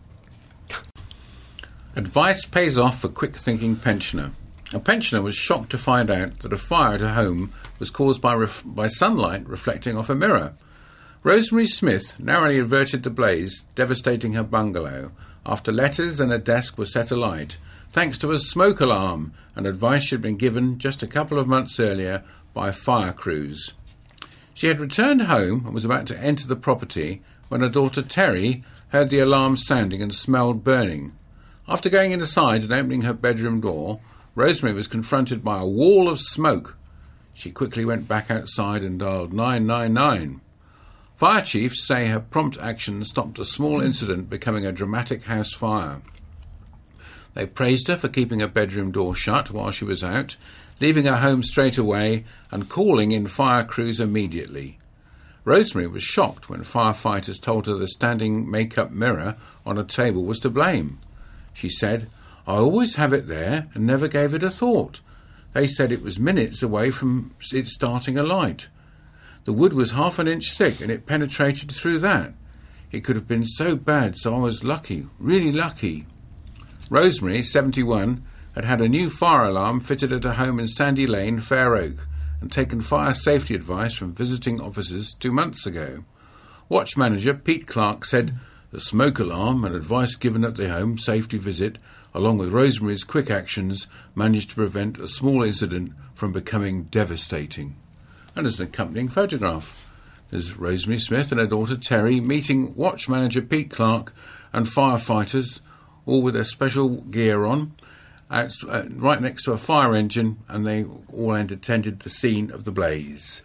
Advice pays off for quick-thinking pensioner. A pensioner was shocked to find out that a fire at her home was caused by, ref- by sunlight reflecting off a mirror. Rosemary Smith narrowly averted the blaze, devastating her bungalow, after letters and a desk were set alight, thanks to a smoke alarm, and advice she had been given just a couple of months earlier by fire crews. She had returned home and was about to enter the property when her daughter Terry heard the alarm sounding and smelled burning. After going inside and opening her bedroom door, Rosemary was confronted by a wall of smoke. She quickly went back outside and dialed nine nine nine. Fire chiefs say her prompt action stopped a small incident becoming a dramatic house fire. They praised her for keeping her bedroom door shut while she was out, leaving her home straight away and calling in fire crews immediately. Rosemary was shocked when firefighters told her the standing makeup mirror on a table was to blame. She said, "I always have it there and never gave it a thought. They said it was minutes away from it starting a light. The wood was half an inch thick and it penetrated through that. It could have been so bad, so I was lucky, really lucky." Rosemary, seventy-one, had had a new fire alarm fitted at her home in Sandy Lane, Fair Oak, and taken fire safety advice from visiting officers two months ago. Watch manager Pete Clark said the smoke alarm and advice given at the home safety visit, along with Rosemary's quick actions, managed to prevent a small incident from becoming devastating. And there's an accompanying photograph. There's Rosemary Smith and her daughter Terry meeting watch manager Pete Clark and firefighters, all with their special gear on, out, uh, right next to a fire engine, and they all attended the scene of the blaze.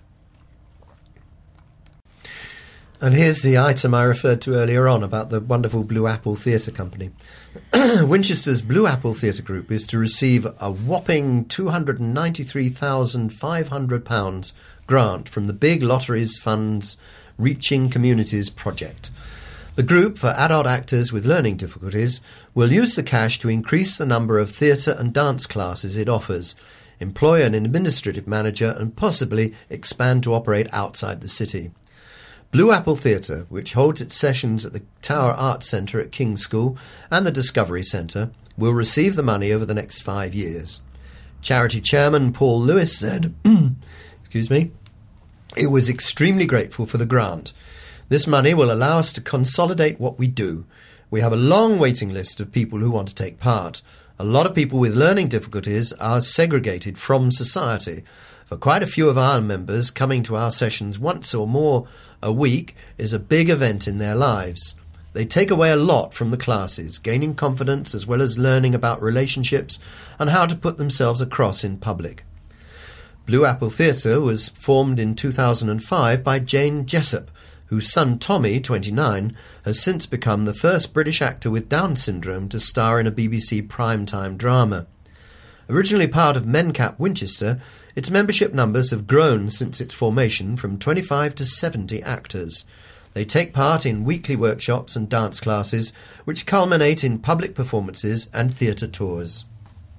And here's the item I referred to earlier on about the wonderful Blue Apple Theatre Company. Winchester's Blue Apple Theatre Group is to receive a whopping two hundred ninety-three thousand five hundred pounds grant from the Big Lotteries Fund's Reaching Communities project. The group, for adult actors with learning difficulties, will use the cash to increase the number of theatre and dance classes it offers, employ an administrative manager and possibly expand to operate outside the city. Blue Apple Theatre, which holds its sessions at the Tower Arts Centre at King's School and the Discovery Centre, will receive the money over the next five years. Charity chairman Paul Lewis said, excuse me, "It was extremely grateful for the grant. This money will allow us to consolidate what we do. We have a long waiting list of people who want to take part. A lot of people with learning difficulties are segregated from society. For quite a few of our members, coming to our sessions once or more a week is a big event in their lives. They take away a lot from the classes, gaining confidence as well as learning about relationships and how to put themselves across in public." Blue Apple Theatre was formed in two thousand five by Jane Jessup, whose son Tommy, twenty-nine, has since become the first British actor with Down syndrome to star in a B B C primetime drama. Originally part of Mencap Winchester, its membership numbers have grown since its formation from twenty-five to seventy actors. They take part in weekly workshops and dance classes, which culminate in public performances and theatre tours.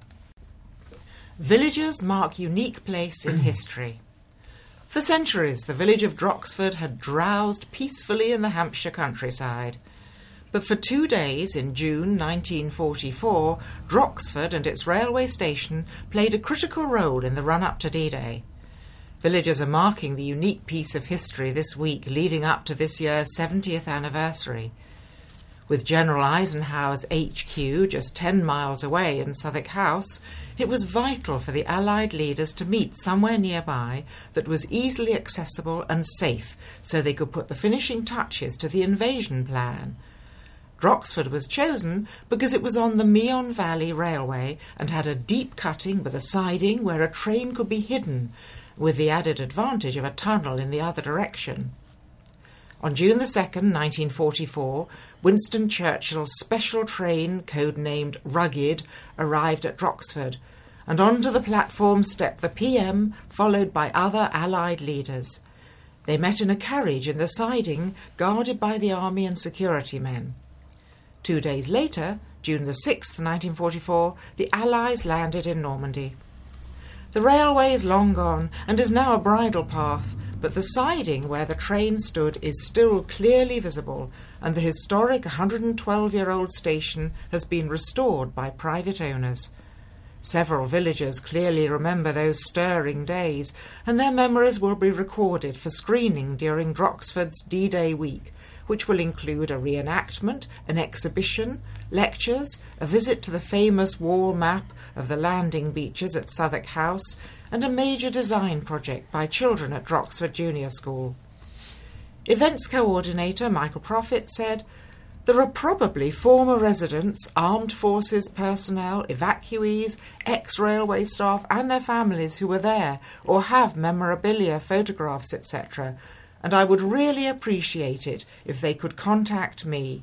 Villagers mark unique place in history. For centuries, the village of Droxford had drowsed peacefully in the Hampshire countryside. But for two days in June nineteen forty-four, Droxford and its railway station played a critical role in the run-up to D-Day. Villagers are marking the unique piece of history this week leading up to this year's seventieth anniversary. With General Eisenhower's H Q just ten miles away in Southwark House, it was vital for the Allied leaders to meet somewhere nearby that was easily accessible and safe so they could put the finishing touches to the invasion plan. Droxford was chosen because it was on the Meon Valley Railway and had a deep cutting with a siding where a train could be hidden, with the added advantage of a tunnel in the other direction. On June the second, nineteen forty-four, Winston Churchill's special train, codenamed Rugged, arrived at Droxford, and onto the platform stepped the P M, followed by other Allied leaders. They met in a carriage in the siding, guarded by the army and security men. Two days later, June the sixth, nineteen forty-four, the Allies landed in Normandy. The railway is long gone and is now a bridle path, but the siding where the train stood is still clearly visible, and the historic one hundred twelve-year-old station has been restored by private owners. Several villagers clearly remember those stirring days, and their memories will be recorded for screening during Droxford's D-Day week, which will include a reenactment, an exhibition, lectures, a visit to the famous wall map of the landing beaches at Southwark House, and a major design project by children at Droxford Junior School. Events coordinator Michael Profit said, "There are probably former residents, armed forces personnel, evacuees, ex-railway staff and their families who were there or have memorabilia, photographs, et cetera, and I would really appreciate it if they could contact me."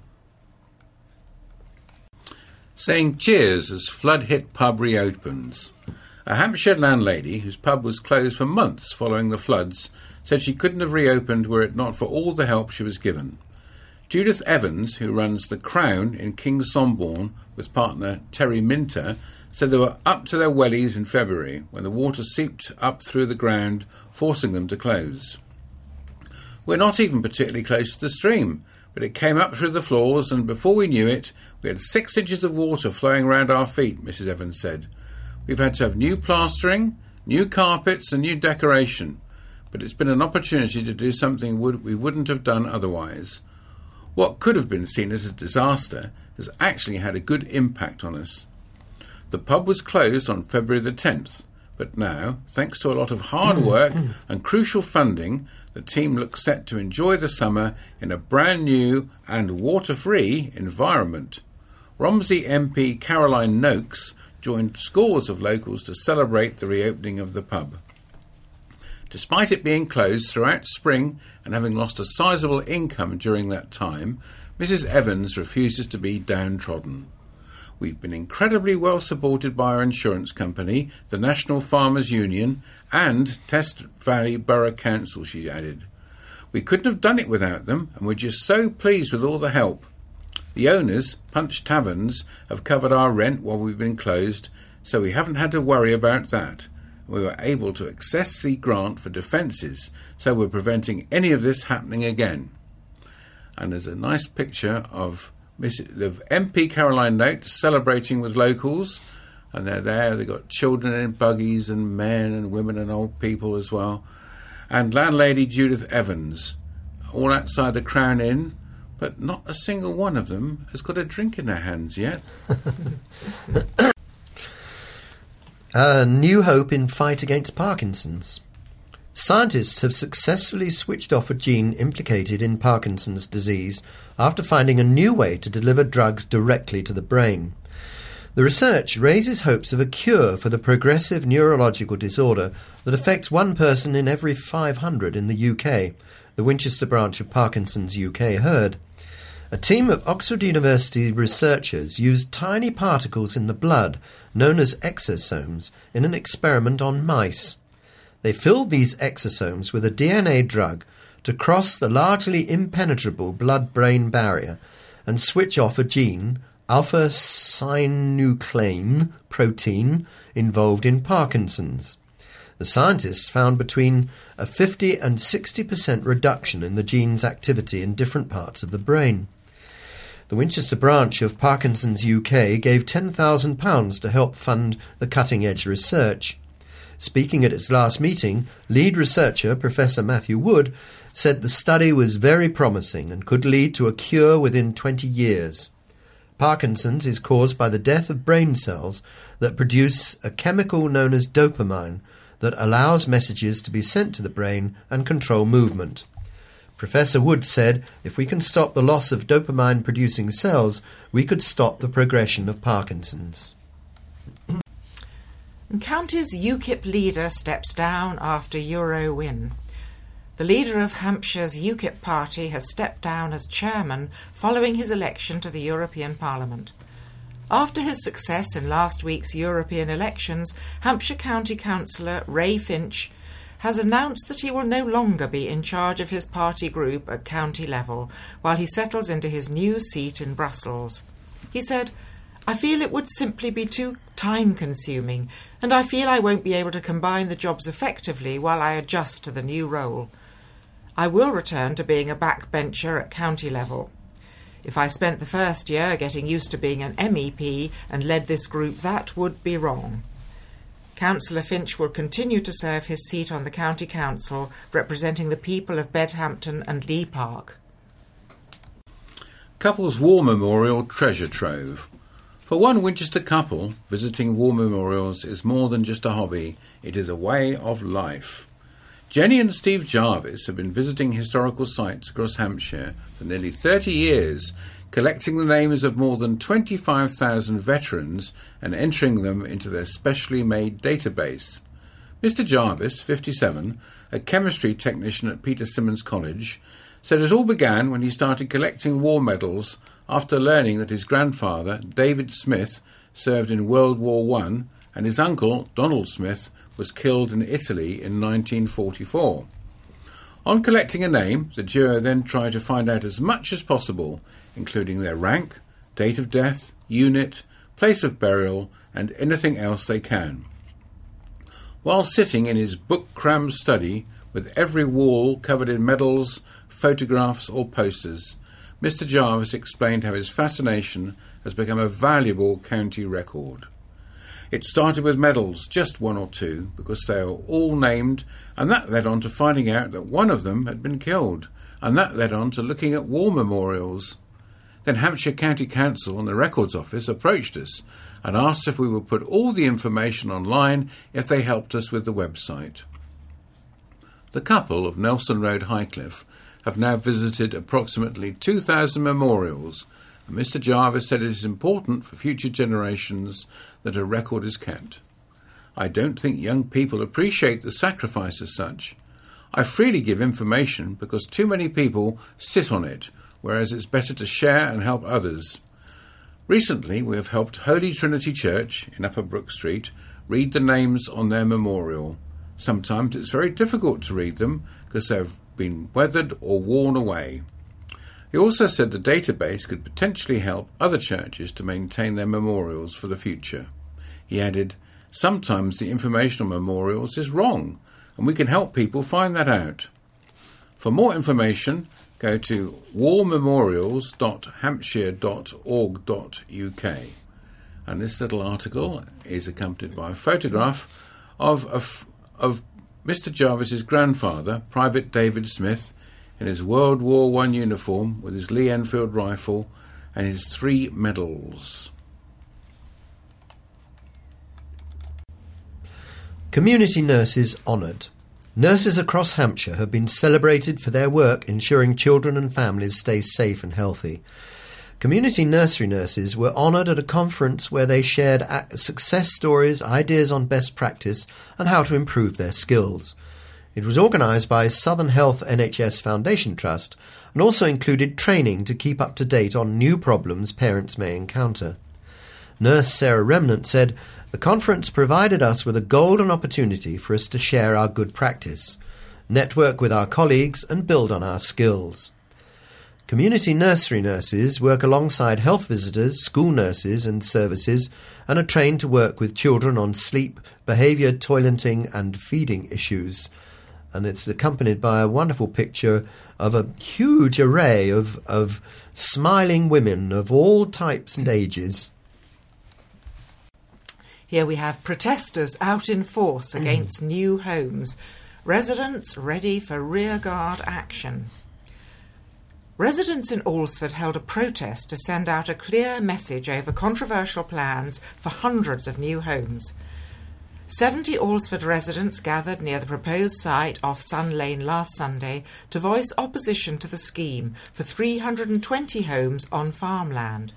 Saying cheers as flood-hit pub reopens. A Hampshire landlady, whose pub was closed for months following the floods, said she couldn't have reopened were it not for all the help she was given. Judith Evans, who runs the Crown in Kingsombourne with partner Terry Minter, said they were up to their wellies in February when the water seeped up through the ground, forcing them to close. "We're not even particularly close to the stream, but it came up through the floors, and before we knew it, we had six inches of water flowing round our feet," Missus Evans said. "We've had to have new plastering, new carpets and new decoration, but it's been an opportunity to do something we wouldn't have done otherwise. What could have been seen as a disaster has actually had a good impact on us." The pub was closed on February the tenth, but now, thanks to a lot of hard work and crucial funding, the team looks set to enjoy the summer in a brand new and water-free environment. Romsey M P Caroline Noakes joined scores of locals to celebrate the reopening of the pub. Despite it being closed throughout spring and having lost a sizable income during that time, Missus Evans refuses to be downtrodden. "We've been incredibly well supported by our insurance company, the National Farmers Union, and Test Valley Borough Council," she added. "We couldn't have done it without them, and we're just so pleased with all the help. The owners, Punch Taverns, have covered our rent while we've been closed, so we haven't had to worry about that. We were able to access the grant for defences, so we're preventing any of this happening again." And there's a nice picture of the M P Caroline Noakes celebrating with locals, and they're there. They've got children in buggies and men and women and old people as well. And landlady Judith Evans, all outside the Crown Inn, but not a single one of them has got a drink in their hands yet. A new hope in fight against Parkinson's. Scientists have successfully switched off a gene implicated in Parkinson's disease after finding a new way to deliver drugs directly to the brain. The research raises hopes of a cure for the progressive neurological disorder that affects one person in every five hundred in the U K, the Winchester branch of Parkinson's U K heard. A team of Oxford University researchers used tiny particles in the blood, known as exosomes, in an experiment on mice. They filled these exosomes with a D N A drug to cross the largely impenetrable blood-brain barrier and switch off a gene, alpha-synuclein protein, involved in Parkinson's. The scientists found between a fifty and sixty percent reduction in the gene's activity in different parts of the brain. The Winchester branch of Parkinson's U K gave ten thousand pounds to help fund the cutting-edge research. Speaking at its last meeting, lead researcher Professor Matthew Wood said the study was very promising and could lead to a cure within twenty years. Parkinson's is caused by the death of brain cells that produce a chemical known as dopamine that allows messages to be sent to the brain and control movement. Professor Wood said, if we can stop the loss of dopamine-producing cells, we could stop the progression of Parkinson's. County's UKIP leader steps down after Euro win. The leader of Hampshire's UKIP party has stepped down as chairman following his election to the European Parliament. After his success in last week's European elections, Hampshire County Councillor Ray Finch has announced that he will no longer be in charge of his party group at county level while he settles into his new seat in Brussels. He said, "I feel it would simply be too time-consuming, and I feel I won't be able to combine the jobs effectively while I adjust to the new role. I will return to being a backbencher at county level. If I spent the first year getting used to being an M E P and led this group, that would be wrong." Councillor Finch will continue to serve his seat on the County Council, representing the people of Bedhampton and Lee Park. Couple's War Memorial Treasure Trove. For one Winchester couple, visiting war memorials is more than just a hobby, it is a way of life. Jenny and Steve Jarvis have been visiting historical sites across Hampshire for nearly thirty years, collecting the names of more than twenty-five thousand veterans and entering them into their specially made database. Mister Jarvis, fifty-seven, a chemistry technician at Peter Symonds College, said it all began when he started collecting war medals after learning that his grandfather, David Smith, served in World War One and his uncle, Donald Smith, was killed in Italy in nineteen forty-four. On collecting a name, the duo then tried to find out as much as possible, including their rank, date of death, unit, place of burial, and anything else they can. While sitting in his book-crammed study, with every wall covered in medals, photographs or posters, Mister Jarvis explained how his fascination has become a valuable county record. It started with medals, just one or two, because they are all named, and that led on to finding out that one of them had been killed, and that led on to looking at war memorials. Then Hampshire County Council and the Records Office approached us and asked if we would put all the information online if they helped us with the website. The couple of Nelson Road Highcliffe have now visited approximately two thousand memorials, and Mister Jarvis said it is important for future generations that a record is kept. I don't think young people appreciate the sacrifice as such. I freely give information because too many people sit on it, whereas it's better to share and help others. Recently we have helped Holy Trinity Church in Upper Brook Street read the names on their memorial. Sometimes it's very difficult to read them because they've been weathered or worn away. He also said the database could potentially help other churches to maintain their memorials for the future. He added, sometimes the information on memorials is wrong, and we can help people find that out. For more information, go to war memorials dot hampshire dot org dot U K. And this little article is accompanied by a photograph of, of, of Mister Jarvis's grandfather, Private David Smith, in his World War One uniform with his Lee Enfield rifle and his three medals. Community nurses honoured. Nurses across Hampshire have been celebrated for their work ensuring children and families stay safe and healthy. Community nursery nurses were honoured at a conference where they shared success stories, ideas on best practice and how to improve their skills. It was organised by Southern Health N H S Foundation Trust and also included training to keep up to date on new problems parents may encounter. Nurse Sarah Remnant said, "The conference provided us with a golden opportunity for us to share our good practice. network with our colleagues and build on our skills. Community nursery nurses work alongside health visitors, school nurses and services and are trained to work with children on sleep, behaviour, toileting and feeding issues. And it's accompanied by a wonderful picture of a huge array of, of smiling women of all types and ages. Here we have protesters out in force against new homes. Residents ready for rearguard action. Residents in Alresford held a protest to send out a clear message over controversial plans for hundreds of new homes. Seventy Alresford residents gathered near the proposed site off Sun Lane last Sunday to voice opposition to the scheme for three hundred twenty homes on farmland.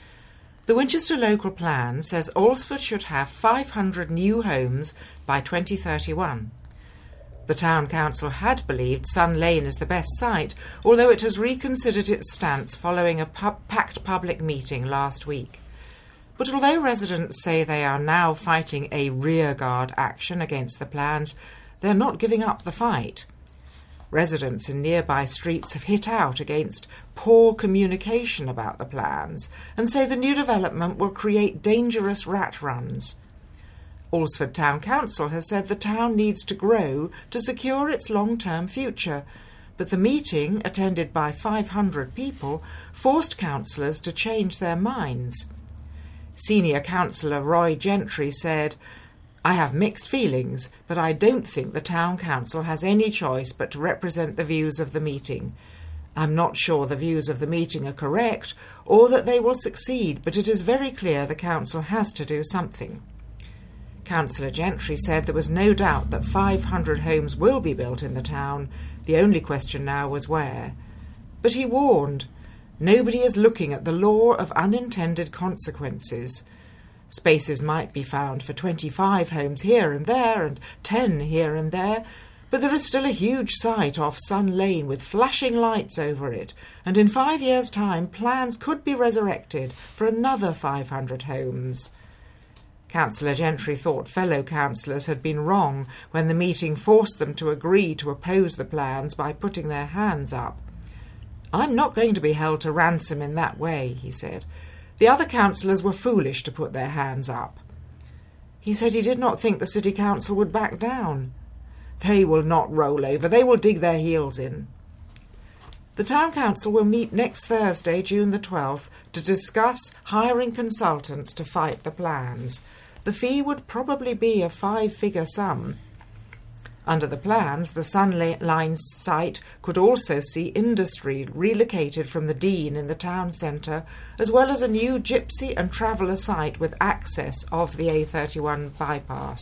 The Winchester local plan says Alresford should have five hundred new homes by twenty thirty-one. The Town Council had believed Sun Lane is the best site, although it has reconsidered its stance following a pu- packed public meeting last week. But although residents say they are now fighting a rearguard action against the plans, they're not giving up the fight. Residents in nearby streets have hit out against poor communication about the plans and say the new development will create dangerous rat runs. Alresford Town Council has said the town needs to grow to secure its long-term future, but the meeting, attended by five hundred people, forced councillors to change their minds. Senior Councillor Roy Gentry said, "I have mixed feelings, but I don't think the Town Council has any choice but to represent the views of the meeting. I'm not sure the views of the meeting are correct or that they will succeed, but it is very clear the Council has to do something." Councillor Gentry said there was no doubt that five hundred homes will be built in the town. The only question now was where. But he warned, nobody is looking at the law of unintended consequences. Spaces might be found for twenty-five homes here and there and ten here and there, but there is still a huge site off Sun Lane with flashing lights over it, and in five years' time plans could be resurrected for another five hundred homes. Councillor Gentry thought fellow councillors had been wrong when the meeting forced them to agree to oppose the plans by putting their hands up. "I'm not going to be held to ransom in that way," he said. "The other councillors were foolish to put their hands up." He said he did not think the City Council would back down. "They will not roll over, they will dig their heels in." The Town Council will meet next Thursday, June the twelfth, to discuss hiring consultants to fight the plans. The fee would probably be a five-figure sum. Under the plans, the Sun Line site could also see industry relocated from the Dean in the town centre, as well as a new gypsy and traveller site with access of the A thirty-one bypass.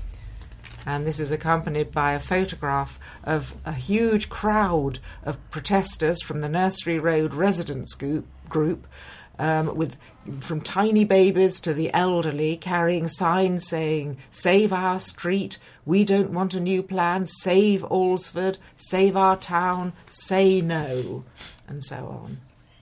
And this is accompanied by a photograph of a huge crowd of protesters from the Nursery Road residents group, group um, with from tiny babies to the elderly, carrying signs saying, "Save our street, we don't want a new plan, save Alresford, save our town, say no," and so on.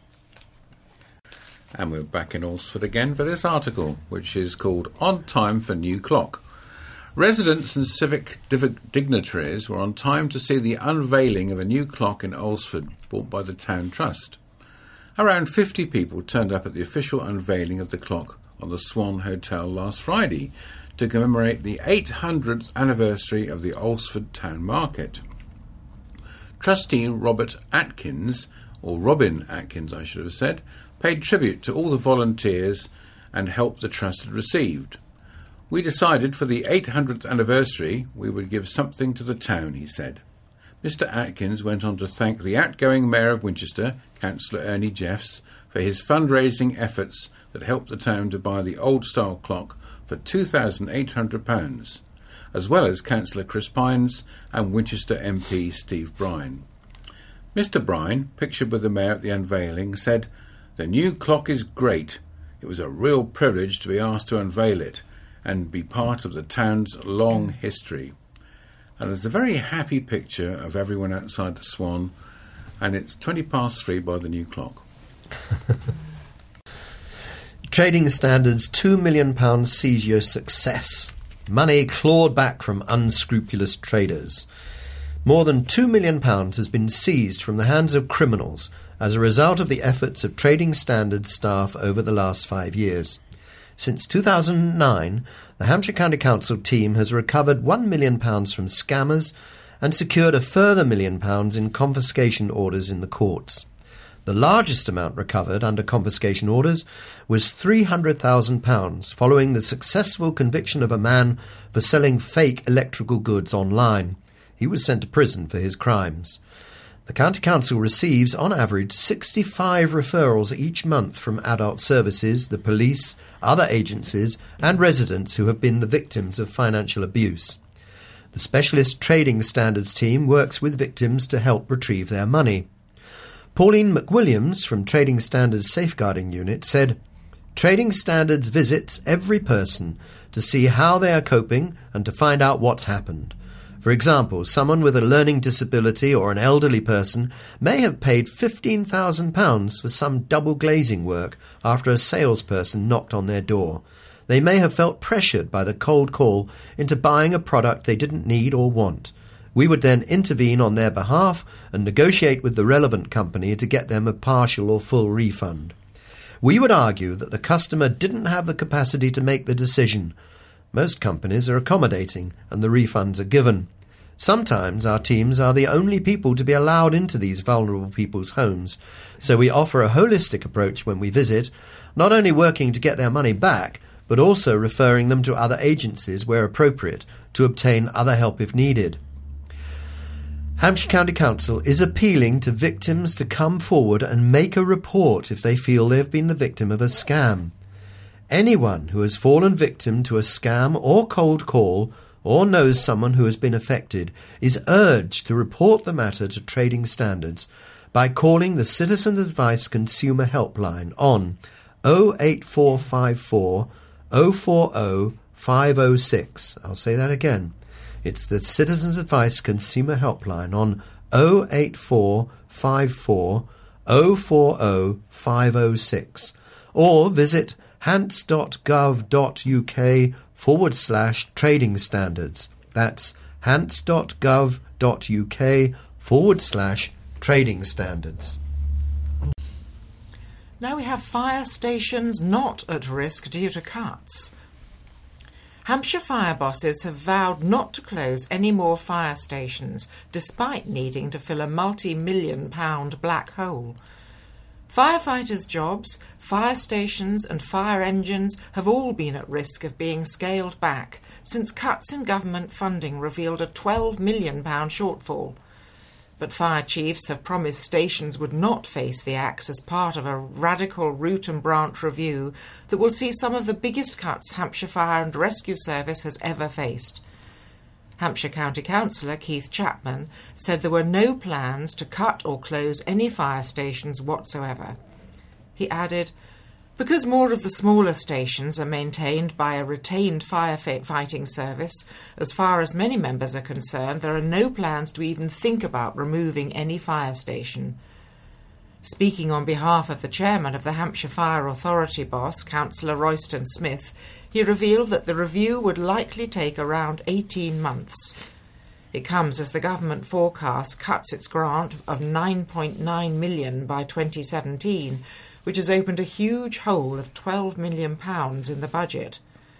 And we're back in Alresford again for this article, which is called On Time for New Clock. Residents and civic div- dignitaries were on time to see the unveiling of a new clock in Alresford bought by the Town Trust. Around fifty people turned up at the official unveiling of the clock on the Swan Hotel last Friday to commemorate the eight hundredth anniversary of the Alresford Town Market. Trustee Robert Atkins, or Robin Atkins I should have said, paid tribute to all the volunteers and help the Trust had received. "We decided for the eight hundredth anniversary we would give something to the town," he said. Mister Atkins went on to thank the outgoing Mayor of Winchester, Councillor Ernie Jeffs, for his fundraising efforts that helped the town to buy the old-style clock for two thousand eight hundred pounds, as well as Councillor Chris Pines and Winchester M P Steve Brine. Mister Brine, pictured with the Mayor at the unveiling, said, "The new clock is great. It was a real privilege to be asked to unveil it and be part of the town's long history." And there's a very happy picture of everyone outside the Swan, and it's twenty past three by the new clock. Trading Standards two million pounds seizure success. Money clawed back from unscrupulous traders. More than two million pounds has been seized from the hands of criminals as a result of the efforts of Trading Standards staff over the last five years. Since two thousand nine, the Hampshire County Council team has recovered one million pounds from scammers and secured a further million pounds in confiscation orders in the courts. The largest amount recovered under confiscation orders was three hundred thousand pounds following the successful conviction of a man for selling fake electrical goods online. He was sent to prison for his crimes. The County Council receives, on average, sixty-five referrals each month from adult services, the police, other agencies and residents who have been the victims of financial abuse. The Specialist Trading Standards team works with victims to help retrieve their money. Pauline McWilliams from Trading Standards Safeguarding Unit said, "Trading Standards visits every person to see how they are coping and to find out what's happened. For example, someone with a learning disability or an elderly person may have paid fifteen thousand pounds for some double glazing work after a salesperson knocked on their door. They may have felt pressured by the cold call into buying a product they didn't need or want. We would then intervene on their behalf and negotiate with the relevant company to get them a partial or full refund. We would argue that the customer didn't have the capacity to make the decision. Most companies are accommodating and the refunds are given. Sometimes our teams are the only people to be allowed into these vulnerable people's homes, so we offer a holistic approach when we visit, not only working to get their money back, but also referring them to other agencies where appropriate to obtain other help if needed." Hampshire County Council is appealing to victims to come forward and make a report if they feel they have been the victim of a scam. Anyone who has fallen victim to a scam or cold call or knows someone who has been affected is urged to report the matter to Trading Standards by calling the Citizen Advice Consumer Helpline on oh eight four five four, oh four oh, five oh six. I'll say that again. It's the Citizens Advice Consumer Helpline on oh eight four five four, oh four oh, five oh six, or visit hants.gov.uk forward slash trading standards. That's hants.gov.uk forward slash trading standards. Now we have fire stations not at risk due to cuts. Hampshire fire bosses have vowed not to close any more fire stations, despite needing to fill a multi-million pound black hole. Firefighters' jobs, fire stations and fire engines have all been at risk of being scaled back since cuts in government funding revealed a twelve million pound shortfall. But fire chiefs have promised stations would not face the axe as part of a radical root and branch review that will see some of the biggest cuts Hampshire Fire and Rescue Service has ever faced. Hampshire County Councillor Keith Chapman said there were no plans to cut or close any fire stations whatsoever. He added, "Because more of the smaller stations are maintained by a retained firefighting service, as far as many members are concerned, there are no plans to even think about removing any fire station." Speaking on behalf of the chairman of the Hampshire Fire Authority boss, Councillor Royston Smith, he revealed that the review would likely take around eighteen months. It comes as the government forecast cuts its grant of nine point nine million pounds by twenty seventeen, which has opened a huge hole of twelve million pounds in the budget.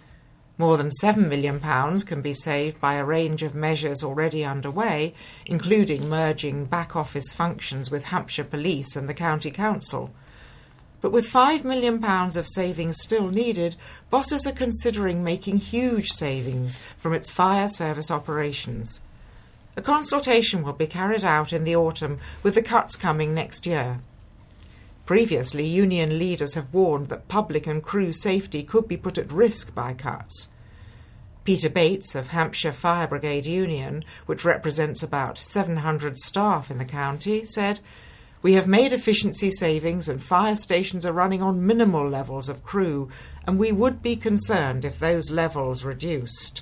More than seven million pounds can be saved by a range of measures already underway, including merging back-office functions with Hampshire Police and the County Council. But with five million pounds of savings still needed, bosses are considering making huge savings from its fire service operations. A consultation will be carried out in the autumn, with the cuts coming next year. Previously, union leaders have warned that public and crew safety could be put at risk by cuts. Peter Bates of Hampshire Fire Brigade Union, which represents about seven hundred staff in the county, said, "We have made efficiency savings and fire stations are running on minimal levels of crew, and we would be concerned if those levels reduced."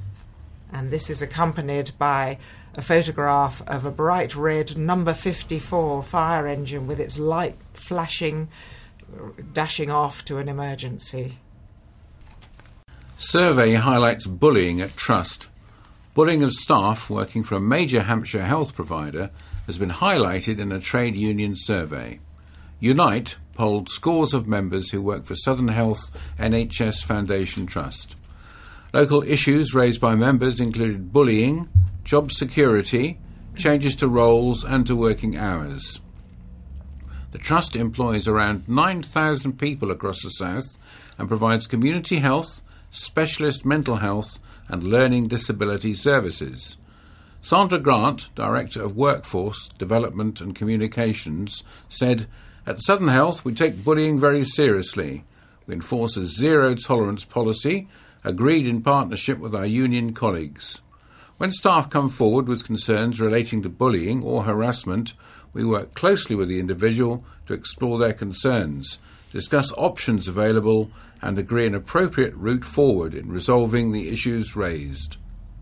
And this is accompanied by a photograph of a bright red number fifty-four fire engine with its light flashing, dashing off to an emergency. Survey highlights bullying at Trust. Bullying of staff working for a major Hampshire health provider has been highlighted in a trade union survey. Unite polled scores of members who work for Southern Health N H S Foundation Trust. Local issues raised by members included bullying, job security, changes to roles and to working hours. The Trust employs around nine thousand people across the South and provides community health, specialist mental health and learning disability services. Sandra Grant, Director of Workforce, Development and Communications, said, "At Southern Health we take bullying very seriously. We enforce a zero-tolerance policy, agreed in partnership with our union colleagues. When staff come forward with concerns relating to bullying or harassment, we work closely with the individual to explore their concerns, discuss options available and agree an appropriate route forward in resolving the issues raised."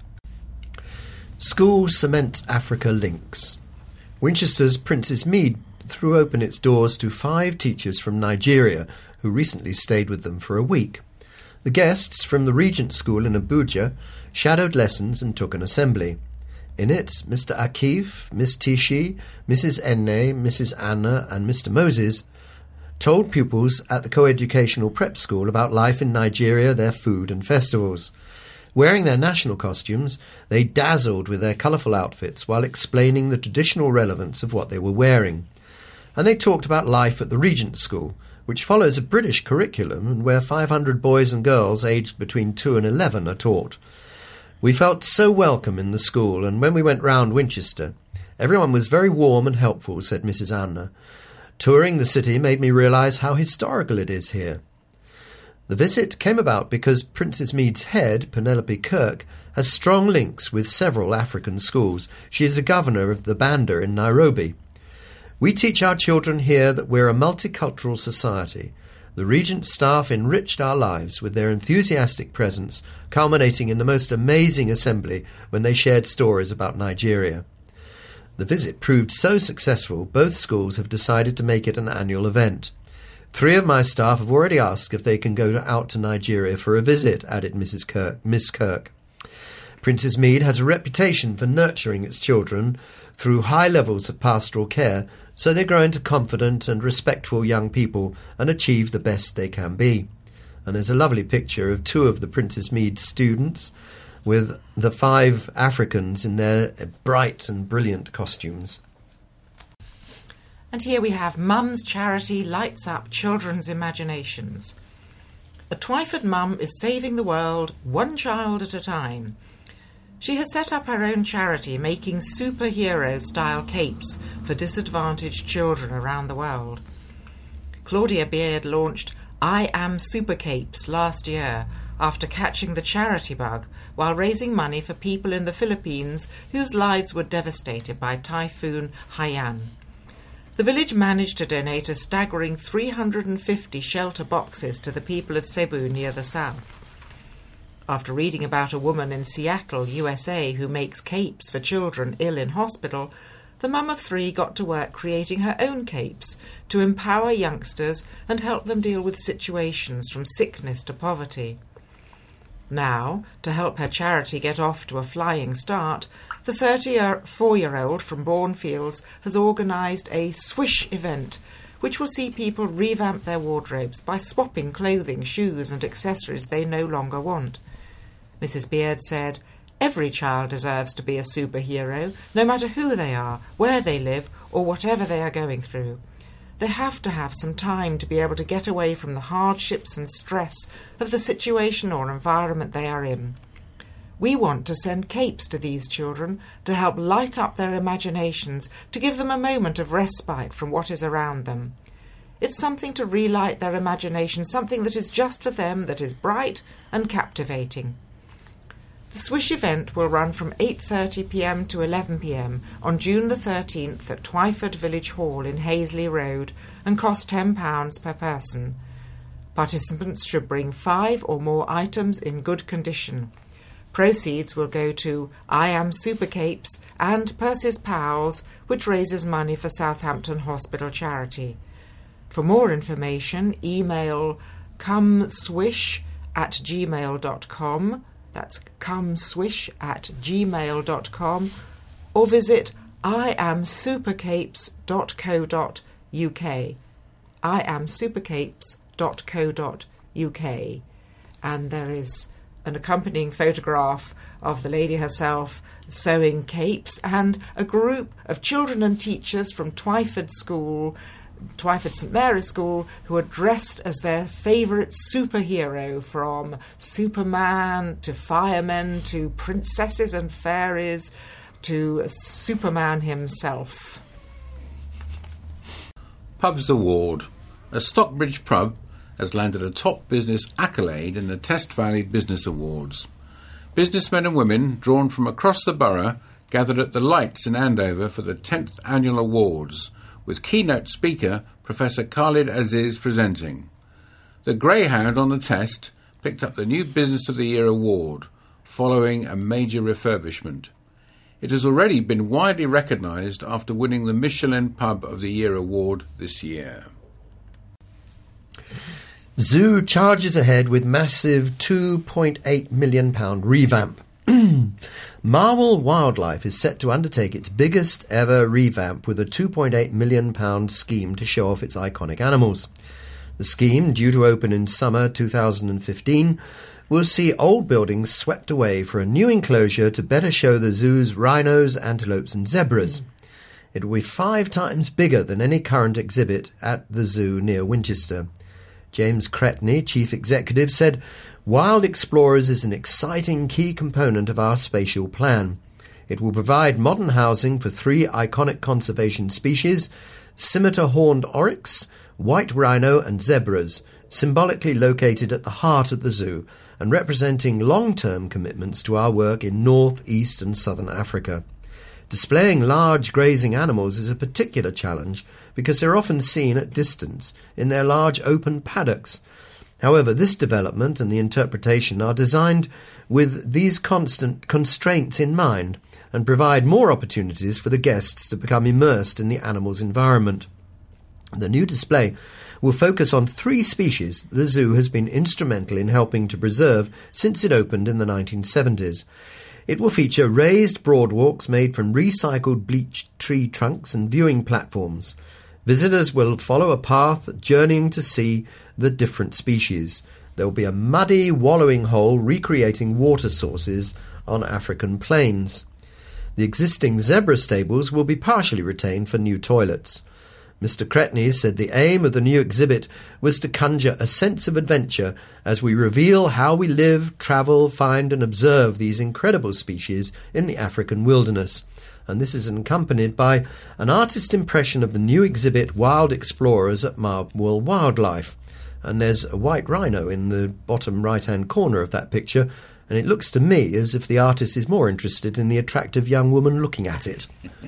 School cements Africa links. Winchester's Prince's Mead threw open its doors to five teachers from Nigeria who recently stayed with them for a week. The guests from the Regent School in Abuja shadowed lessons and took an assembly. In it, Mister Akif, Miss Tishi, Missus Enne, Missus Anna and Mister Moses told pupils at the co-educational prep school about life in Nigeria, their food and festivals. Wearing their national costumes, they dazzled with their colourful outfits while explaining the traditional relevance of what they were wearing. And they talked about life at the Regent School, which follows a British curriculum and where five hundred boys and girls aged between two and eleven are taught. We felt so welcome in the school, and when we went round Winchester, everyone was very warm and helpful, said Missus Anna. Touring the city made me realise how historical it is here. The visit came about because Prince's Mead's head, Penelope Kirk, has strong links with several African schools. She is the governor of the Banda in Nairobi. We teach our children here that we're a multicultural society. The Regent staff enriched our lives with their enthusiastic presence, culminating in the most amazing assembly when they shared stories about Nigeria. The visit proved so successful, both schools have decided to make it an annual event. Three of my staff have already asked if they can go out to Nigeria for a visit, added Missus Kirk, Miss Kirk. Prince's Mead has a reputation for nurturing its children through high levels of pastoral care, so they grow into confident and respectful young people and achieve the best they can be. And there's a lovely picture of two of the Prince's Mead students with the five Africans in their bright and brilliant costumes. And here we have Mum's Charity lights up children's imaginations. A Twyford mum is saving the world one child at a time. She has set up her own charity making superhero-style capes for disadvantaged children around the world. Claudia Beard launched I Am Super Capes last year after catching the charity bug while raising money for people in the Philippines whose lives were devastated by Typhoon Haiyan. The village managed to donate a staggering three hundred fifty shelter boxes to the people of Cebu near the south. After reading about a woman in Seattle, U S A, who makes capes for children ill in hospital, the mum of three got to work creating her own capes to empower youngsters and help them deal with situations from sickness to poverty. Now, to help her charity get off to a flying start, the thirty-four-year-old from Bournefields has organised a Swish event, which will see people revamp their wardrobes by swapping clothing, shoes and accessories they no longer want. Missus Beard said, "Every child deserves to be a superhero, no matter who they are, where they live, or whatever they are going through. They have to have some time to be able to get away from the hardships and stress of the situation or environment they are in. We want to send capes to these children to help light up their imaginations, to give them a moment of respite from what is around them. It's something to relight their imagination, something that is just for them, that is bright and captivating." The Swish event will run from eight thirty p m to eleven p m on June the thirteenth at Twyford Village Hall in Hazley Road and cost ten pounds per person. Participants should bring five or more items in good condition. Proceeds will go to I Am Super Capes and Percy's Pals, which raises money for Southampton Hospital Charity. For more information, email comeswish at gmail dot com, That's comeswish at gmail dot com, or visit I am supercapes dot co dot uk. I am supercapes dot co dot uk. And there is an accompanying photograph of the lady herself sewing capes, and a group of children and teachers from Twyford School, Twyford St Mary's School, who are dressed as their favourite superhero, from Superman to firemen to princesses and fairies to Superman himself. Pubs Award. A Stockbridge pub has landed a top business accolade in the Test Valley Business Awards. Businessmen and women drawn from across the borough gathered at the Lights in Andover for the tenth Annual Awards, with keynote speaker Professor Khalid Aziz presenting. The Greyhound on the Test picked up the new Business of the Year award, following a major refurbishment. It has already been widely recognised after winning the Michelin Pub of the Year award this year. Zoo charges ahead with massive two point eight million pounds revamp. Marwell Wildlife is set to undertake its biggest ever revamp with a two point eight million pounds scheme to show off its iconic animals. The scheme, due to open in summer two thousand fifteen, will see old buildings swept away for a new enclosure to better show the zoo's rhinos, antelopes and zebras. It will be five times bigger than any current exhibit at the zoo near Winchester. James Cretney, Chief Executive, said, "Wild Explorers is an exciting key component of our spatial plan. It will provide modern housing for three iconic conservation species, scimitar horned oryx, white rhino and zebras, symbolically located at the heart of the zoo and representing long-term commitments to our work in North, East and Southern Africa. Displaying large grazing animals is a particular challenge because they're often seen at distance in their large open paddocks. However, this development and the interpretation are designed with these constant constraints in mind and provide more opportunities for the guests to become immersed in the animal's environment. The new display will focus on three species the zoo has been instrumental in helping to preserve since it opened in the nineteen seventies. It will feature raised boardwalks made from recycled bleached tree trunks and viewing platforms. Visitors will follow a path journeying to see the different species. There will be a muddy wallowing hole recreating water sources on African plains. The existing zebra stables will be partially retained for new toilets. Mister Cretney said the aim of the new exhibit was to conjure a sense of adventure as we reveal how we live, travel, find and observe these incredible species in the African wilderness. And this is accompanied by an artist's impression of the new exhibit Wild Explorers at Marwell Wildlife. And there's a white rhino in the bottom right-hand corner of that picture, and it looks to me as if the artist is more interested in the attractive young woman looking at it.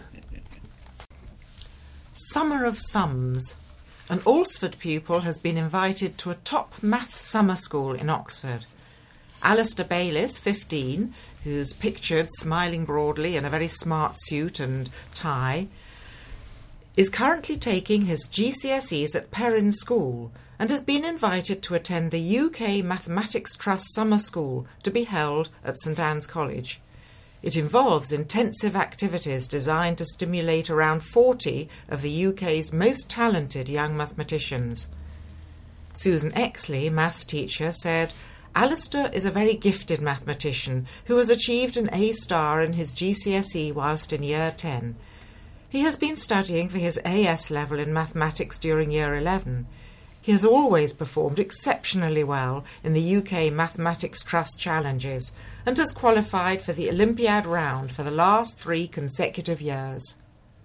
Summer of Sums. An Alresford pupil has been invited to a top maths summer school in Oxford. Alistair Bayliss, fifteen, who's pictured smiling broadly in a very smart suit and tie, is currently taking his G C S Es at Perrin School and has been invited to attend the U K Mathematics Trust Summer School to be held at St Anne's College. It involves intensive activities designed to stimulate around forty of the U K's most talented young mathematicians. Susan Exley, maths teacher, said, "Alistair is a very gifted mathematician who has achieved an A star in his G C S E whilst in Year ten. He has been studying for his A S level in mathematics during Year eleven. He has always performed exceptionally well in the U K Mathematics Trust Challenges and has qualified for the Olympiad round for the last three consecutive years."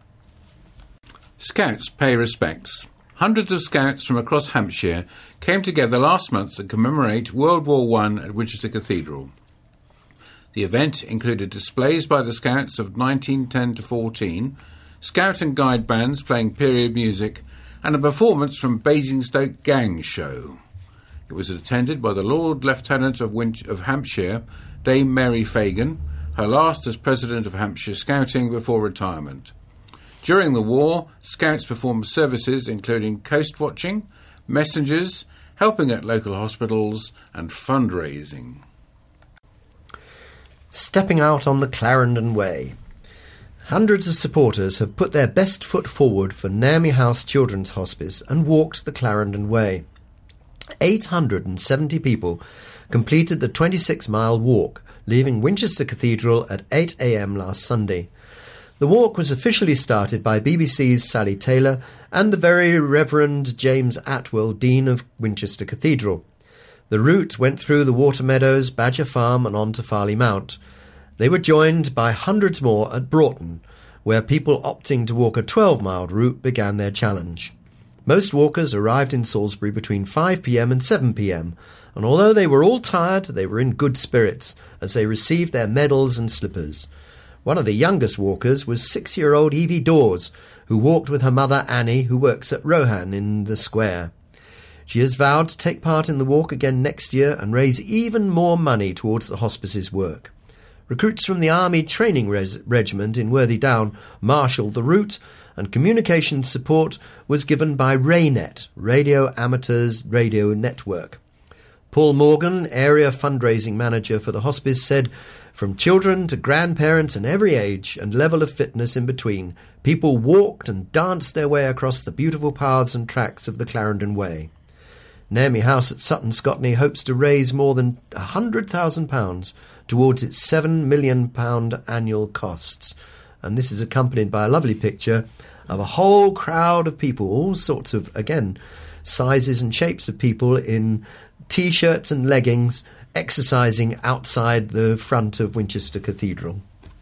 Scouts pay respects. Hundreds of scouts from across Hampshire came together last month to commemorate World War One at Winchester Cathedral. The event included displays by the Scouts of nineteen ten to fourteen, Scout and Guide bands playing period music, and a performance from Basingstoke Gang Show. It was attended by the Lord Lieutenant of, Winch- of Hampshire, Dame Mary Fagan, her last as President of Hampshire Scouting before retirement. During the war, Scouts performed services including coast watching, messengers, helping at local hospitals and fundraising. Stepping out on the Clarendon Way. Hundreds of supporters have put their best foot forward for Naomi House Children's Hospice and walked the Clarendon Way. eight hundred seventy people completed the twenty-six mile walk, leaving Winchester Cathedral at eight a m last Sunday. The walk was officially started by B B C's Sally Taylor and the Very Reverend James Atwell, Dean of Winchester Cathedral. The route went through the Water Meadows, Badger Farm and on to Farley Mount. They were joined by hundreds more at Broughton, where people opting to walk a twelve mile route began their challenge. Most walkers arrived in Salisbury between five p m and seven p m, and although they were all tired, they were in good spirits as they received their medals and slippers. One of the youngest walkers was six-year-old Evie Dawes, who walked with her mother Annie, who works at Rohan in the square. She has vowed to take part in the walk again next year and raise even more money towards the hospice's work. Recruits from the Army Training Res- Regiment in Worthy Down marshalled the route, and communication support was given by RayNet, Radio Amateurs Radio Network. Paul Morgan, area fundraising manager for the hospice, said, "From children to grandparents and every age and level of fitness in between, people walked and danced their way across the beautiful paths and tracks of the Clarendon Way." Naomi House at Sutton Scotney hopes to raise more than one hundred thousand pounds towards its seven million pounds annual costs. And this is accompanied by a lovely picture of a whole crowd of people, all sorts of, again, sizes and shapes of people in T-shirts and leggings, exercising outside the front of Winchester Cathedral.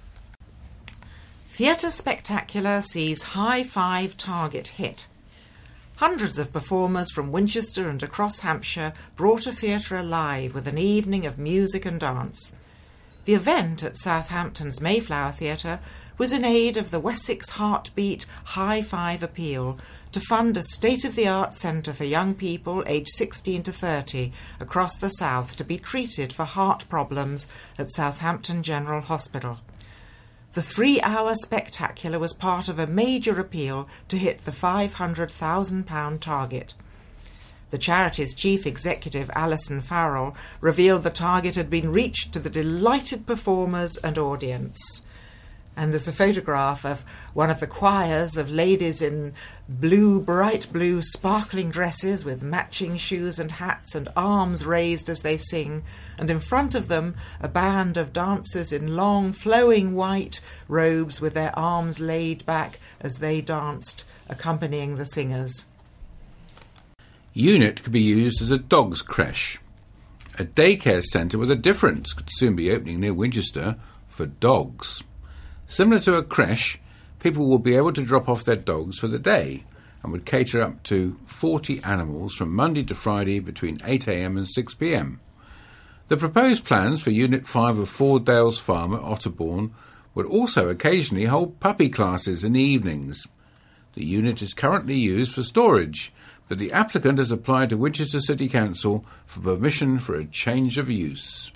Theatre Spectacular sees High Five target hit. Hundreds of performers from Winchester and across Hampshire brought a theatre alive with an evening of music and dance. The event at Southampton's Mayflower Theatre was in aid of the Wessex Heartbeat High Five appeal to fund a state-of-the-art centre for young people aged sixteen to thirty across the south to be treated for heart problems at Southampton General Hospital. The three-hour spectacular was part of a major appeal to hit the five hundred thousand pounds target. The charity's chief executive, Alison Farrell, revealed the target had been reached to the delighted performers and audience. And there's a photograph of one of the choirs of ladies in blue, bright blue, sparkling dresses with matching shoes and hats and arms raised as they sing, and in front of them a band of dancers in long, flowing white robes with their arms laid back as they danced, accompanying the singers. Unit could be used as a dog's creche. A daycare centre with a difference could soon be opening near Winchester for dogs. Similar to a creche, people will be able to drop off their dogs for the day and would cater up to forty animals from Monday to Friday between eight a m and six p m. The proposed plans for Unit five of Fordales Farm at Otterbourne would also occasionally hold puppy classes in the evenings. The unit is currently used for storage, but the applicant has applied to Winchester City Council for permission for a change of use.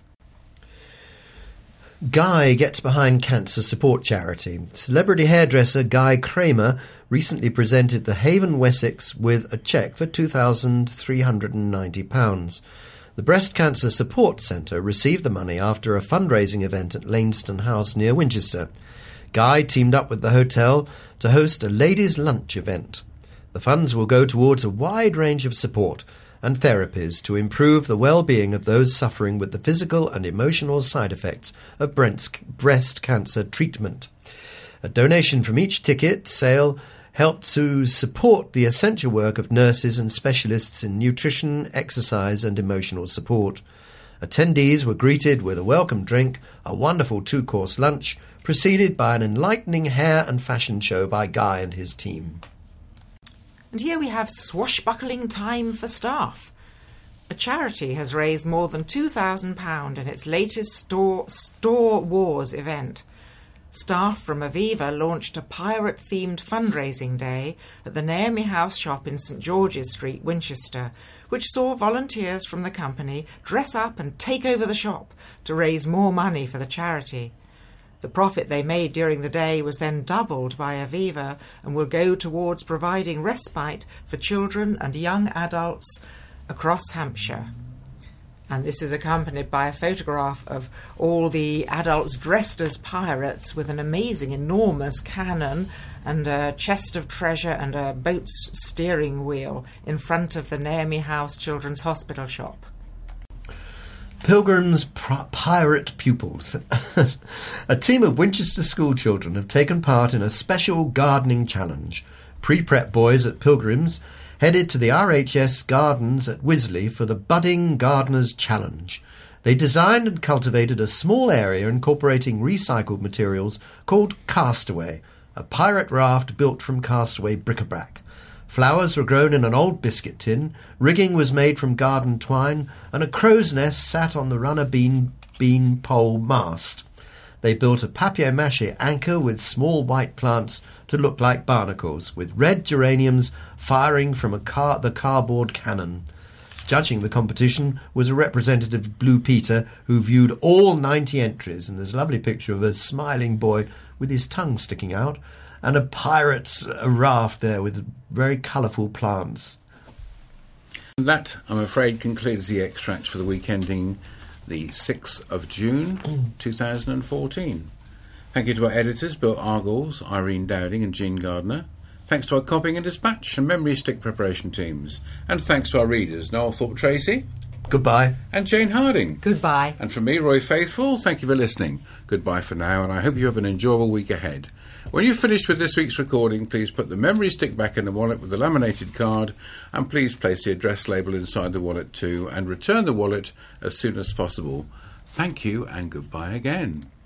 Guy gets behind cancer support charity. Celebrity hairdresser Guy Kramer recently presented the Haven Wessex with a cheque for two thousand three hundred ninety pounds. The Breast Cancer Support Centre received the money after a fundraising event at Lainston House near Winchester. Guy teamed up with the hotel to host a ladies' lunch event. The funds will go towards a wide range of support and therapies to improve the well-being of those suffering with the physical and emotional side effects of breast cancer treatment. A donation from each ticket sale helped to support the essential work of nurses and specialists in nutrition, exercise and emotional support. Attendees were greeted with a welcome drink, a wonderful two-course lunch, preceded by an enlightening hair and fashion show by Guy and his team. And here we have swashbuckling time for staff. A charity has raised more than two thousand pounds in its latest Store, Store Wars event. Staff from Aviva launched a pirate-themed fundraising day at the Naomi House shop in St George's Street, Winchester, which saw volunteers from the company dress up and take over the shop to raise more money for the charity. The profit they made during the day was then doubled by Aviva and will go towards providing respite for children and young adults across Hampshire. And this is accompanied by a photograph of all the adults dressed as pirates with an amazing, enormous cannon and a chest of treasure and a boat's steering wheel in front of the Naomi House Children's Hospital shop. Pilgrim's pr- pirate pupils. A team of Winchester school children have taken part in a special gardening challenge. Pre-prep boys at Pilgrim's headed to the R H S Gardens at Wisley for the Budding Gardeners Challenge. They designed and cultivated a small area incorporating recycled materials called Castaway, a pirate raft built from castaway bric-a-brac. Flowers were grown in an old biscuit tin, rigging was made from garden twine, and a crow's nest sat on the runner bean, bean pole mast. They built a papier-mâché anchor with small white plants to look like barnacles, with red geraniums firing from a car- the cardboard cannon. Judging the competition was a representative of Blue Peter, who viewed all ninety entries, and there's a lovely picture of a smiling boy with his tongue sticking out, and a pirate's raft there with very colourful plants. And that, I'm afraid, concludes the extracts for the week ending the sixth of June, two thousand fourteen. Thank you to our editors, Bill Argles, Irene Dowding and Jean Gardner. Thanks to our copying and dispatch and memory stick preparation teams. And thanks to our readers, Noel Thorpe-Tracy. Goodbye. And Jane Harding. Goodbye. And from me, Roy Faithful, thank you for listening. Goodbye for now, and I hope you have an enjoyable week ahead. When you've finished with this week's recording, please put the memory stick back in the wallet with the laminated card, and please place the address label inside the wallet too, and return the wallet as soon as possible. Thank you, and goodbye again.